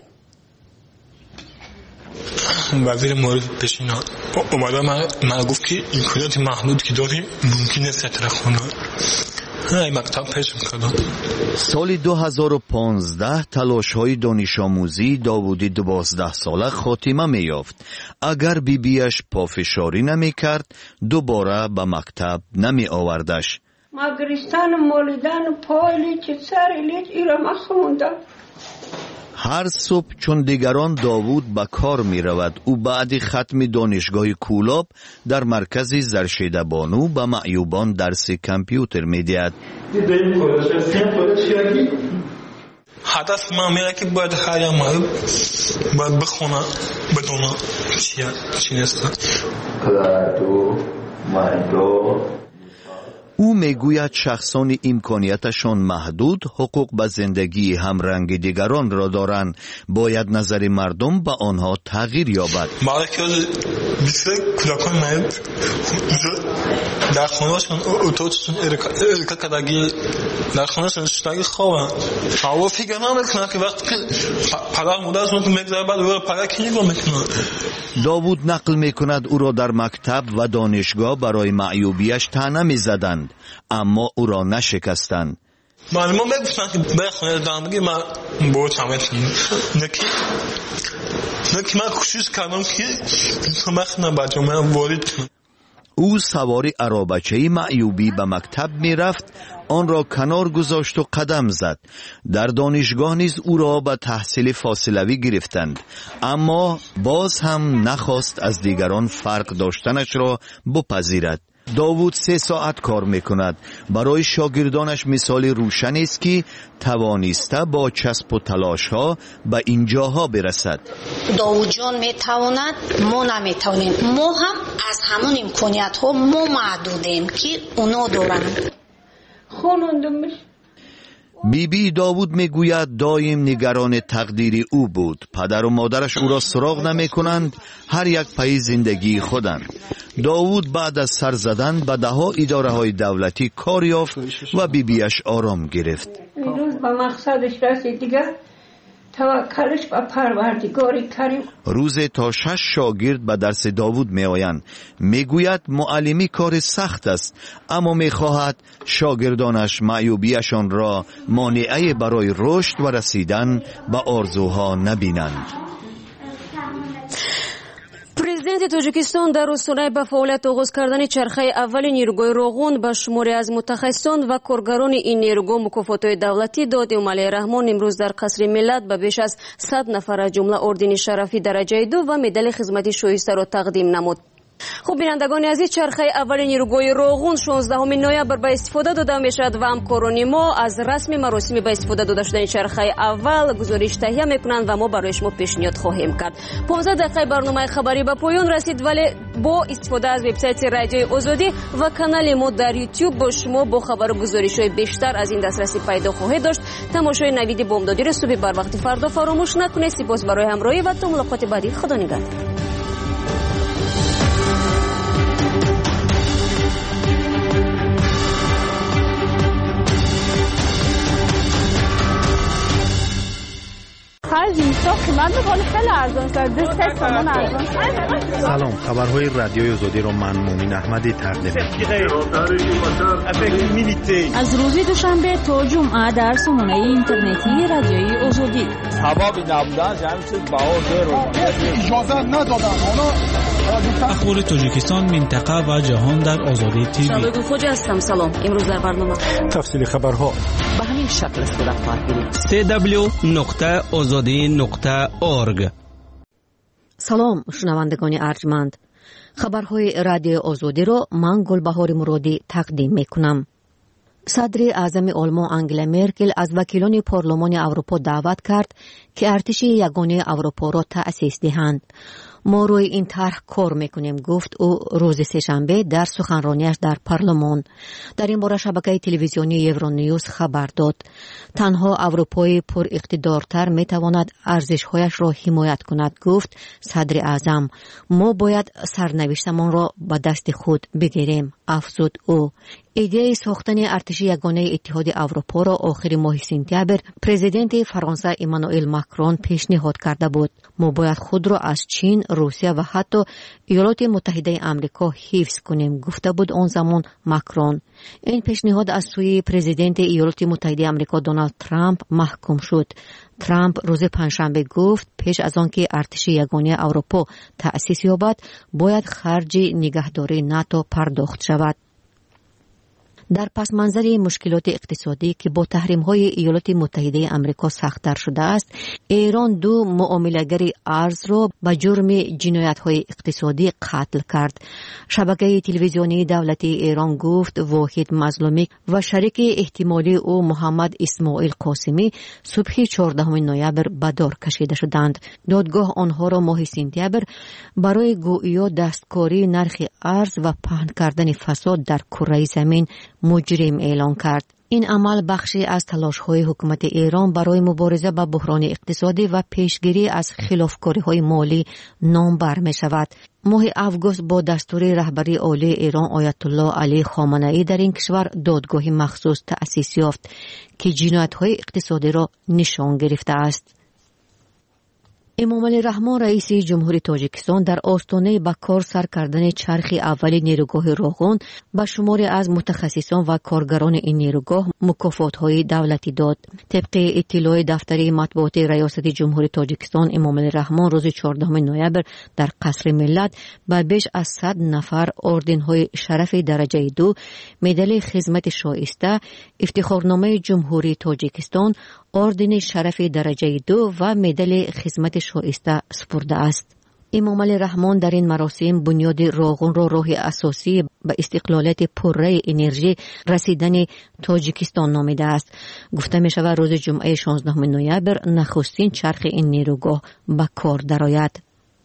وزیر معارف پیشین اومده من گفت که امکانات محدود که داریم ممکن است ترخونه مکتب پیش می‌کردم. سال 2015 تلاش‌های دانش آموزی داوودی 12 ساله خاتمه می‌یافت. اگر بیبیش پافشاری نمی‌کرد دوباره به مکتب نمی‌آوردش. مگریستان مولدن پایلی چه سریلیت ایرا مخوندم. هر صبح چون دیگران داوود به کار می رود او بعد ختم دانشگاه کولاب در مرکز زرشیده بانو به معیوبان درس کامپیوتر می دهد. هدف من میگه که باید هر یک معیوب باید بخونه بدونه چی نیست. او میگوید شخصان امکانیتشان محدود حقوق به زندگی همرنگ دیگران را دارند، باید نظر مردم به آنها تغییر یابد. برای که بسیار کودکان معیوب در خانه‌شان اتاقشون ارکا کدگی در خانه‌شون شتاگی خوابن و فکر نمیکنن که وقتی که پدر مادرشون که میگذاره بعد او پدر کی نگاه میکنن. داوود نقل میکند او را در مکتب و دانشگاه برای معیوبیش طعنه میزدند اما او را نشکستند. معلمان میگفتن که به خونه دامگی من با چمتون نکی من کوشش کردم که مخنا با جامعه وارد کنم. او سواری عرابچه معیوبی به مکتب می رفت، آن را کنار گذاشت و قدم زد. در دانشگاه نیز او را به تحصیل فاصلوی گرفتند اما باز هم نخواست از دیگران فرق داشتنش را بپذیرد. داوود 3 ساعت کار میکند. برای شاگردانش مثال روشن است که توانسته با چسب و تلاش ها به اینجاها برسد. داوود جان میتواند، ما نمیتوانیم. ما هم از همون امکانیت ها ما محدودیم که اونا دارند. بیبی داوود میگوید دایم نگران تقدیر او بود. پدر و مادرش او را سراغ نمی کنند، هر یک پای زندگی خودند. داوود بعد از سر زدن به 10 اداره های دولتی کار یافت و بیبیش آرام گرفت. روز به مقصدش رسید دیگه توکلش به پروردگار کریم. روز تا 6 شاگرد به درس داوود می آیند. می گوید معلمی کار سخت است اما می خواهد شاگردانش معیوبیشان را مانعی برای رشد و رسیدن به آرزوها نبینند. پرزیدنت تاجیکستان در راستای به فعالیت آغاز کردن چرخه اول نیروگاه راغون به شماری از متخصصان و کارگران این نیروگاه مکافات‌های دولتی داد. علی رحمان امروز در قصر ملت به بیش از 100 نفر از جمله اردین شرفی درجه 2 و مدال خدمت شایسته را تقدیم نمود. خوب بینندگان عزیز، چرخه اول نیروگاه راغون 16 نوامبر به استفاده داده میشد و همکاران ما از رسم مراسم به استفاده داده شدن چرخه اول گزارش تهیه میکنند و ما برای شما پیشنهاد خواهیم کرد. 15 دقیقه برنامه خبری به پایان رسید، ولی با استفاده از وبسایت رادیوی آزادی و کانال ما در یوتیوب با شما با خبر و گزارش‌های بیشتر از این دسترسی پیدا خواهید داشت. تماشای نوید بامدادی را صبح بر وقت فردا فراموش نکنید. سپاس برای همراهی و تا ملاقات بعدی. خدا نگهدار. خرج میساخت قیمت ولی خیلی ارزان شد. 3 تومان ارزان شد. سلام، خبرهای رادیوی آزادی رو من مومن احمدی تقدیم می‌کنم. از روز دوشنبه تا جمعه در سامانه اینترنتی رادیوی آزادی. سبب نبودن همین چیز بهار اجازه ندادن. اخبار تاجیکستان، منطقه و جهان در آزادی تیوی. شادو خوجا هستم. سلام. امروز در برنامه تفصیل خبرها به همین شکل صورت خواهد گرفت. www.azadi.org. سلام شنوندگان ارجمند. خبرهای رادیو آزادی را من گلبهار مرادی تقدیم میکنم. صدر اعظم آلمان آنگلا مرکل از وکیلان پارلمان اروپا دعوت کرد که ارتش یگانه اروپا را تأسیس دهند. ما روی این طرح کار میکنیم، گفت او روز سه‌شنبه در سخنرانیش در پارلمان. در این باره شبکه تلویزیونی یورونیوز خبر داد. تنها اروپای پر اقتدارتر میتواند ارزش‌هایش را حمایت کند، گفت صدر اعظم. ما باید سرنوشتمان را به دست خود بگیریم، افزود او. ایده ساختن ارتش یگانه اتحاد اروپا را آخر ماه سپتامبر پرزیدنت فرانسه ایمانوئل ماکرون پیشنهاد کرده بود. ما باید خود را از چین، روسیه و حتی ایالات متحده آمریکا حفظ کنیم، گفته بود آن زمان ماکرون. این پیشنهاد از سوی پرزیدنت ایالات متحده آمریکا دونالد ترامپ محکوم شد. ترامپ روز پنجشنبه گفت پیش از آن که ارتش یگانه اروپا تأسیس یابد باید خرج نگهداری ناتو پرداخت شود. در پس منظر مشکلات اقتصادی که با تحریم‌های ایالات متحده آمریکا سخت‌تر شده است، ایران 2 معامله‌گر ارز را به جرم جنایت‌های اقتصادی قتل کرد. شبکه تلویزیونی دولتی ایران گفت واحد مظلومی و شریک احتمالی او محمد اسماعیل قاسمی صبح 14 نوامبر به دار کشیده شدند. دادگاه آنها را ماه سپتامبر برای گویا دستکاری نرخ ارز و پهن کردن فساد در کره زمین مجرم اعلان کرد. این عمل بخشی از تلاش‌های حکومت ایران برای مبارزه با بحران اقتصادی و پیشگیری از خلافکاری‌های مالی نامبر می‌شود. ماه آگوست با دستور رهبری عالی ایران آیت الله علی خامنه‌ای در این کشور دادگاه مخصوص تأسیس یافت که جنایت‌های اقتصادی را نشان گرفته است. امامعلی رحمان رئیس جمهوری تاجیکستان در آستانه به کار سر کردن چرخ اولی نیروگاه راغون به شماری از متخصصان و کارگران این نیروگاه مکافات‌های دولتی داد. طبق اطلاع دفتر مطبوعات ریاست جمهوری تاجیکستان، امامعلی رحمان روز 14 نوامبر در قصر ملت به بیش از 100 نفر اردن‌های شرف درجه 2، مدال خدمت شایسته، افتخارنامه جمهوری تاجیکستان، اردن شرف درجه 2 و مدال خدمت شایسته سپرده است. امامعلی رحمان در این مراسم بنیاد راغون را راه اساسی به استقلالیت پره انرژی رسیدن تاجیکستان نامیده است. گفته می شود روز جمعه 16 نوامبر نخستین چرخ این نیروگاه به کار درآید.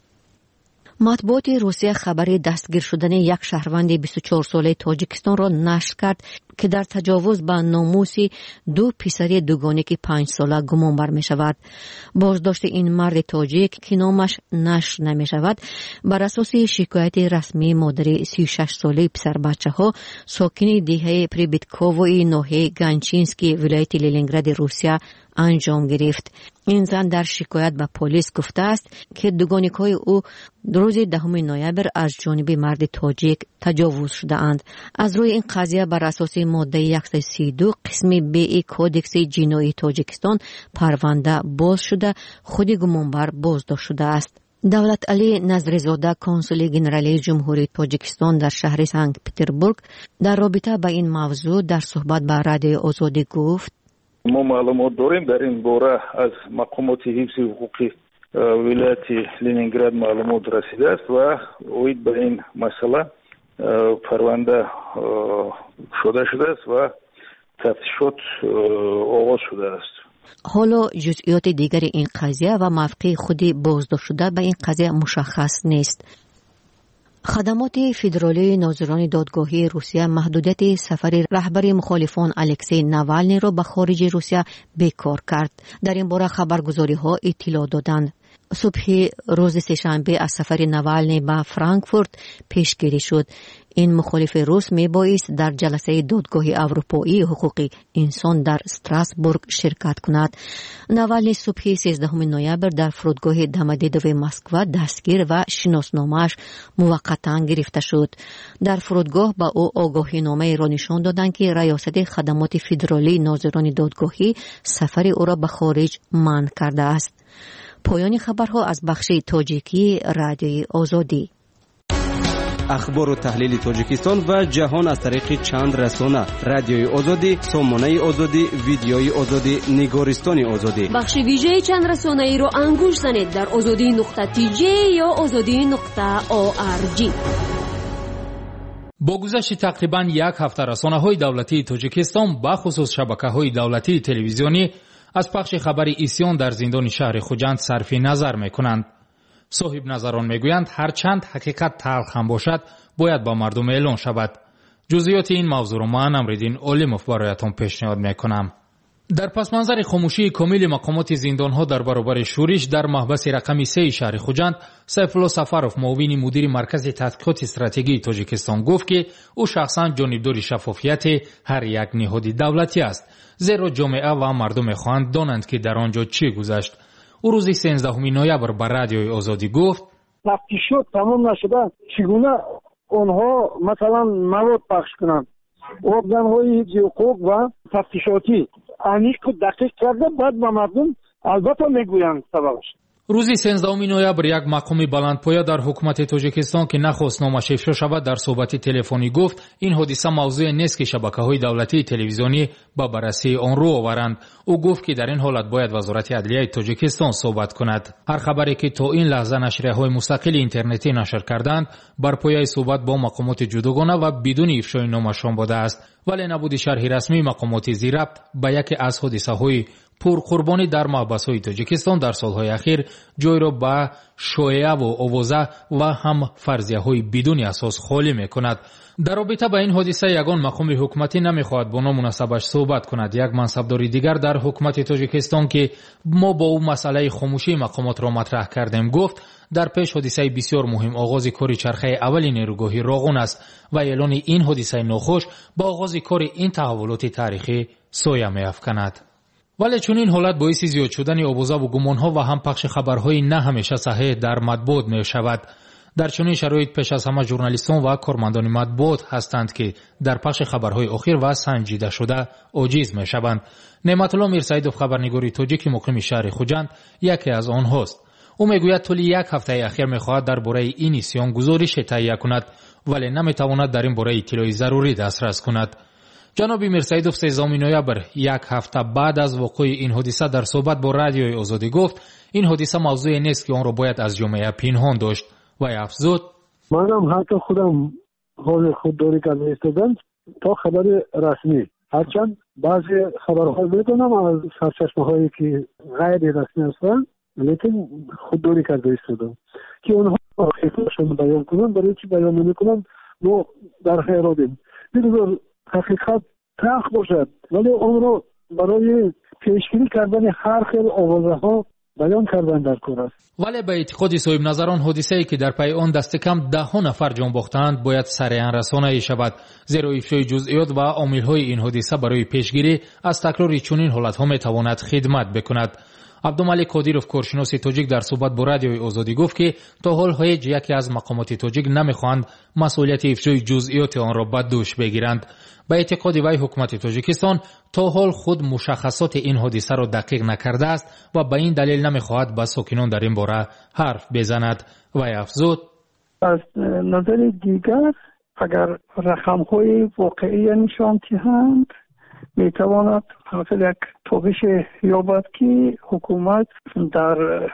مطبوعات روسیه خبر دستگیر شدن یک شهروند 24 ساله تاجیکستان را نشر کرد که در تجاوز به ناموس 2 پسر دوگانه که 5 ساله گمان بر می شود. بازداشت این مرد تاجیک که نامش نشر نمی شود بر اساس شکایت رسمی مادر 36 ساله پسر بچه ها ساکن دهه پریبیتکووی ناحیه گانچینسکی ولایت لنینگراد روسیه انجام گرفت. این زن در شکایت به پلیس گفته است که دوگانیک‌های او روز 10 نوامبر از جانب مرد تاجیک تجاوز شده اند. از روی این قضیه بر اساس ماده 132 قسم بی کودکس جنایی تاجیکستان پرونده باز شده، خود گمانبر بازداشت شده است. دولت علی نظریزاده کنسول گنرالی جمهوری تاجیکستان در شهر سنت پترزبورگ در رابطه با این موضوع در صحبت با رادیو آزادی گفت: ما معلومات داریم در این باره از مقامات حفظ حقوقی ولایت لنینگراد معلومات رسیده است و اوید به این مسئله پرونده شده است و تفتیشات آغاز شده است. حالا جزئیات دیگر این قضیه و موقع خود بازداشت شده به این قضیه مشخص نیست. خدمات فدرالی ناظران دادگاهی روسیه محدودیت سفر رهبر مخالفان الکسی ناوالنی را به خارج روسیه بیکار کرد. در این باره خبرگزاری‌ها اطلاع دادند. صبح روز سه‌شنبه از سفر نوالنی به فرانکفورت پیشگیری شد. این مخالف روس میبایست در جلسه دادگاه اروپایی حقوق انسان در استراسبورگ شرکت کند. نوالنی صبح 13 نوامبر در فرودگاه دامادیدوو مسکو دستگیر و شناسنامه‌اش موقتا گرفته شد. در فرودگاه با او آگاهینامه را نشان دادند که ریاست خدمات فدرالی ناظران دادگاهی سفر او را به خارج منع کرده است. پایان خبرها از بخش تاجیکی رادیوی آزادی. اخبار و تحلیل تاجیکستان و جهان از طریق چند رسانه: رادیوی آزادی، سامانه آزادی، ویدیوی آزادی، نگارستان آزادی. بخش ویژه چند رسانه ای را انگوش زنید در azadi.tj یا azadi.org. با گذشت تقریباً یک هفته رسانه‌های دولتی تاجیکستان به خصوص شبکه‌های دولتی تلویزیونی از پخش خبر عصیان در زندان شهر خوجند صرف نظر می‌کنند. صاحب نظران میگویند هرچند حقیقت تلخ هم باشد باید با مردم اعلان شود. جزئیات این موضوع را من امرالدین علیموف برایتان پیشنهاد میکنم. در پس منظر خاموشی کامل مقامات زندانها در برابر شورش در محبس رقم 3 شهر خوجند، سیفالله سفروف معاون مدیر مرکز تحقیقات استراتژی تاجیکستان گفت که او شخصا جانبدار شفافیت هر یک نهاد دولتی است، زیرا جامعه و مردم خواهند دانند که در آنجا چه گذشت. او روز 13 نوامبر بر رادیوی آزادی گفت تفتیشات تمام نشده چگونه آنها مثلا مواد پخش کنند، ارگان‌های حقوق و تفتیشاتی عمیق و دقیق کرده بعد به مردم البته میگویند سببش. روز 13 نوامبر یک مقام بلندپایه در حکومت تاجیکستان که نخواست نامش افشا شود در صحبت تلفنی گفت این حادثه موضوع نیست که شبکه‌های دولتی تلویزیونی با بررسی آن رو آورند. او گفت که در این حالت باید وزارت عدلیه تاجیکستان صحبت کند. هر خبری که تا این لحظه نشریه‌های مستقل اینترنتی نشر کردند بر پایه صحبت با مقامات جداگانه و بدون افشای نامشان بوده است، ولی نبود شرح رسمی مقامات زیربط به یکی از حادثه‌های پرقربانی در محبس‌های تاجیکستان در سالهای اخیر جای را به شایعه و آوازه و هم فرضیه‌های بدون اساس خالی می‌کند. در رابطه با این حادثه یگان مقام حکومتی نمی‌خواهد با مناسبش صحبت کند. یک منصبدار دیگر در حکومت تاجیکستان که ما با او مسئله خاموشی مقامات را مطرح کردیم گفت در پیش حادثه بسیار مهم آغاز کار چرخه اول نیروگاهی راغون است و اعلان این حادثه ناخوش با آغاز کار این تحولات تاریخی سایه می‌افکند. ولی چون این حالت باعث زیاد شدن آوازه و گمانها و هم پخش خبرهای نه همیشه صحیح در مطبوعات می شود. در چنین شرایط پیش از همه ژورنالیستان و کارمندان مطبوعات هستند که در پخش خبرهای اخیر و سنجیده شده عاجز می شوند. نعمت الله میرسیدوف خبرنگار تاجیک مقیم شهر خوجند یکی از آنهاست. او میگوید طول یک هفته اخیر میخواهد درباره این اسیان گزارش تهیه کند ولی نمیتواند در این باره اطلاعی ضروری دسترس کند. جناب میرسیدوف 13 نوامبر یک هفته بعد از وقوع این حادثه در صحبت با رادیوی آزادی گفت این حادثه موضوعی نیست که آن را باید از جامعه پنهان داشت و افزود منم حتی خودم حال خودداری کرده ایستادم تا خبر رسمی، هرچند بعضی خبرها میدونم از سرچشمه‌هایی که غیر رسمی هستند لیکن خودداری کرده ایستادم که اونها حقیقتشون بیان کنن، برای چی بیان نمی‌کنن ما در حیرانیم. بگذار حقیقت تلخ باشد ولی اون رو برای پیشگیری کردن هر خیل آوازه ها بیان کردن در کار است. ولی به اعتقاد صاحب نظران حادثه‌ای که در پی آن دست کم 10 نفر جان باختند باید سریعا رسانه‌ای شود، زیرا افشای جزئیات و عامل‌های این حادثه برای پیشگیری از تکرار چنین حالت‌ها می‌تواند خدمت بکند. عبدالملک کادیروف کارشناس تاجیک در صحبت با رادیوی آزادی گفت که تا حال هیچ یکی از مقامات تاجیک نمی‌خواهند مسئولیت افشای جزئیات آن را به دوش بگیرند. به اعتقاد وی حکومت تاجیکستان تا حال خود مشخصات این حادثه را دقیق نکرده است و به این دلیل نمی‌خواهد با ساکنان در این باره حرف بزند. وی افزود از نظر دیگر اگر رقم‌های واقعی نشان دهند میتواند حاصل یک توقیش یابد که حکومت در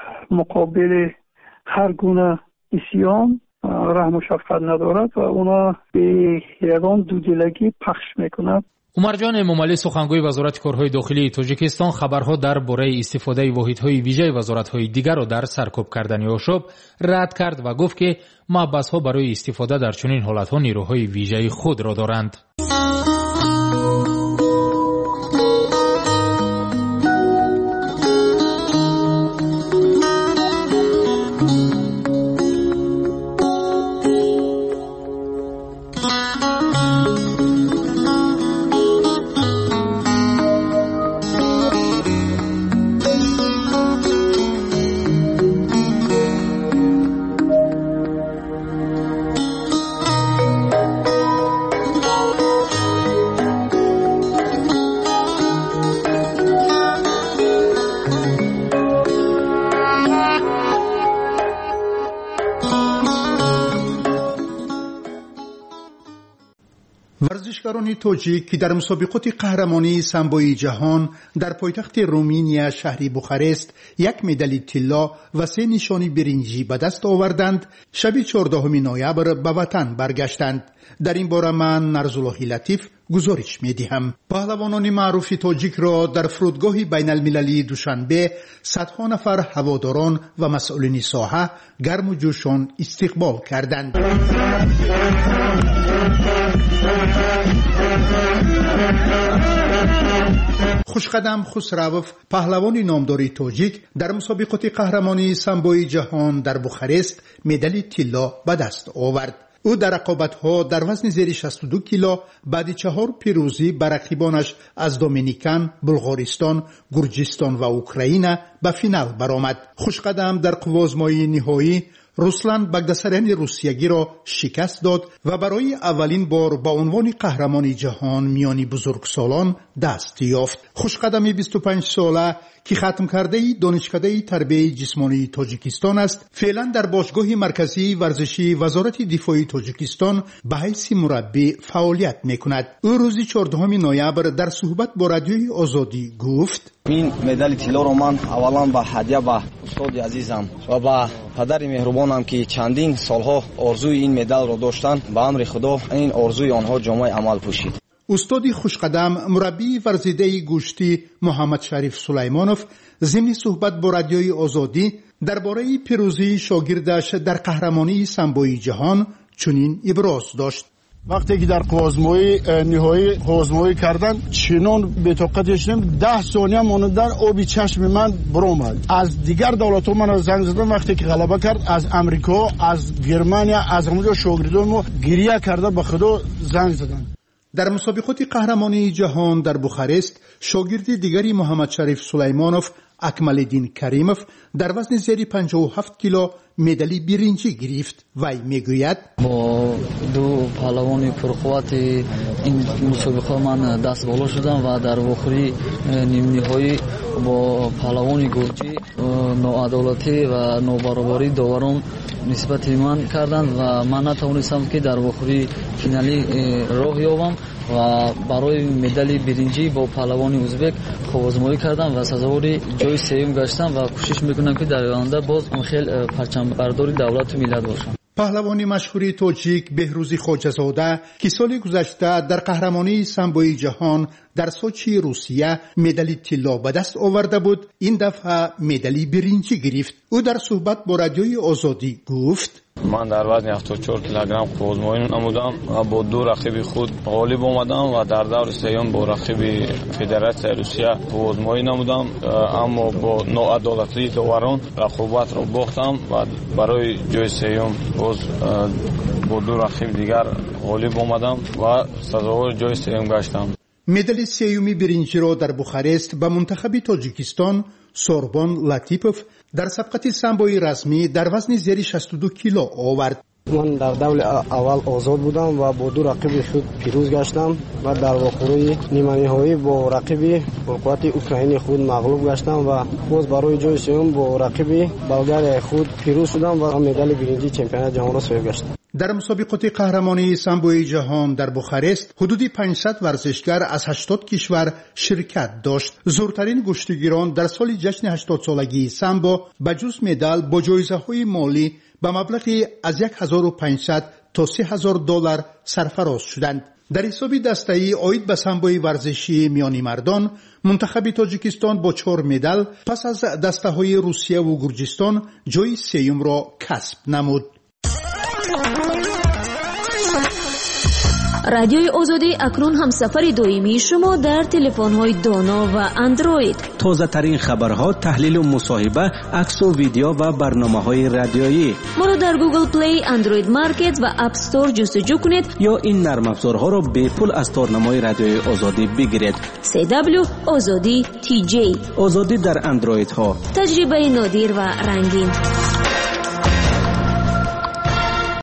مقابل هر گونه اسیان رحم و شفقت ندارد و اونا به یگان دودلگی پخش میکند. عمرجان مملی سخنگوی وزارت کارهای داخلی تاجیکستان خبرها درباره استفاده واحدهای ویژه وزارت‌های دیگر را در سرکوب کردن آشوب رد کرد و گفت که محبس‌ها برای استفاده در چنین حالت‌ها نیروهای ویژه خود را دارند. ورزشکاران تاجیک که در مسابقات قهرمانی سامبوی جهان در پایتخت رومانیا شهر بوخارست یک مدال طلا و 3 نشانی برنجی به دست آوردند، شب 14 نوامبر به وطن برگشتند. در این باره من نرزالله لطیف گزارش می‌دهم. پهلوانان معروف تاجیک را در فرودگاه بین المللی دوشنبه صدها نفر هواداران و مسئولین ساحه گرم و جوشان استقبال کردند. خوشقدم خسروف، پهلوان نامدار تاجیک، در مسابقات قهرمانی سامبوی جهان در بوخارست مدال طلا به دست آورد. او در رقابت‌ها در وزن زیر 62 کیلو بعد 4 پیروزی بر رقیبانش از دومینیکن، بلغارستان، گرجستان و اوکراین به فینال برآمد. خوشقدم در قوازمایی نهایی روسلان بگداساریان روسیگی را شکست داد و برای اولین بار با عنوان قهرمان جهان میان بزرگسالان دست یافت. خوشقدم 25 ساله که ختم کرده دانشکده تربیت جسمانی تاجیکستان است، فعلا در باشگاه مرکزی ورزشی وزارت دفاع تاجیکستان به حیث مربی فعالیت میکند. او روز 14 نوامبر در صحبت با رادیوی آزادی گفت: این مدال طلا رو من اولا با هدیه به استاد عزیزم و با پدر مهربانم که چندین سالها آرزوی این مدال رو داشتن، به امر خدا این آرزوی آنها جامعه عمل پوشید. استاد خوشقدم مربی ورزیده گوشتی محمد شریف سلیمانوف ضمن صحبت با رادیوی آزادی درباره پیروزی شاگردش در قهرمانی سامبوی جهان چنین ابراز داشت: وقتی که در قوازمایی نهایی قوازمایی کردن چنان بطاقتش نیم 10 ثانیه ماندن آبی چشم من برآمد. از دیگر دولت‌ها من زنگ زدم وقتی که غلبه کرد، از امریکا، از گرمانیا، از همونجا شاگردان ما گریه کرده به خدا زنگ زدن. در مسابقات قهرمانی جهان در بوخارست شاگرد دیگری محمد شریف سلیمانوف اکمال‌الدین کریموف در وزن زیر 57 کیلو مدال برنجی گرفت. وی میگوید: با دو پهلوان پرقوت این مسابقه من دست بالا شدم و در آخری نیم نهایی با پهلوان گرجی ناعدالتی و نابرابری داوران نسبت من کردند و من نتوانستم که در آخری فینالی راه یابم و برای مدال برنجی با پهلوان ازبک خوازمایی کردم و سزاوار جای سوم گشتم و کوشش میکنم که در آینده باز خیلی پرچم برداری دولت و ملت باشم. پهلوان مشهور تاجیک بهروزی خواجه‌زاده که سال گذشته در قهرمانی سامبوی جهان در سوچی روسیه مدال طلا به دست آورده بود، این دفعه مدال برنجی گرفت. او در صحبت با رادیوی آزادی گفت: من در وزن 74 کیلوگرم قوزمایی نمودم و با 2 رقیب خود غالب آمدم و در دور سوم با رقیب فدراسیون روسیه قوزمایی نمودم، اما با ناعدالتی داوران رقابت را باختم و برای جای سوم باز با 2 رقیب دیگر غالب آمدم و سزاوار جای سوم گشتم. مدال سوم برنجی را در بوخارست به منتخب تاجیکستان سوربان لطیپوف در سبقت سامبوی رسمی در وزن زیر 62 کیلو آورد. من در دور اول آزاد بودم و با 2 رقیب خود پیروز گشتم و در آخری نیمه نهایی با رقیب پرقوت اوکراینی خود مغلوب گشتم و باز برای جای سوم با رقیب بلغار خود پیروز شدم و مدال برنجی چمپیونات جهان را صاحب گشتم. در مسابقات قهرمانی سامبوی جهان در بوخارست حدود 500 ورزشگر از 80 کشور شرکت داشت. زورترین گشتگیران در سال جشن 80 سالگی سامبو به جز مدال با جایزه‌های مالی به مبلغی از 1500 تا 3000 دلار سرفراز شدند. در حساب دسته‌ای عاید به سامبوی ورزشی میانی مردان، منتخب تاجیکستان با 4 مدال پس از دسته‌های روسیه و گرجستان جای سوم را کسب نمود. رادیوی آزادی اکنون همسفر دائمی شما در تلفن‌های دانا و اندروید. تازه ترین خبرها، تحلیل و مصاحبه، عکس و ویدیو و برنامه‌های رادیویی. ما را در گوگل پلی، اندروید مارکت و اپ استور جستجو کنید یا این نرم افزارها را به پول از تارنمای رادیوی آزادی بگیرید. CW آزادی TJ. آزادی در اندروید ها. تجربه نادر و رنگین.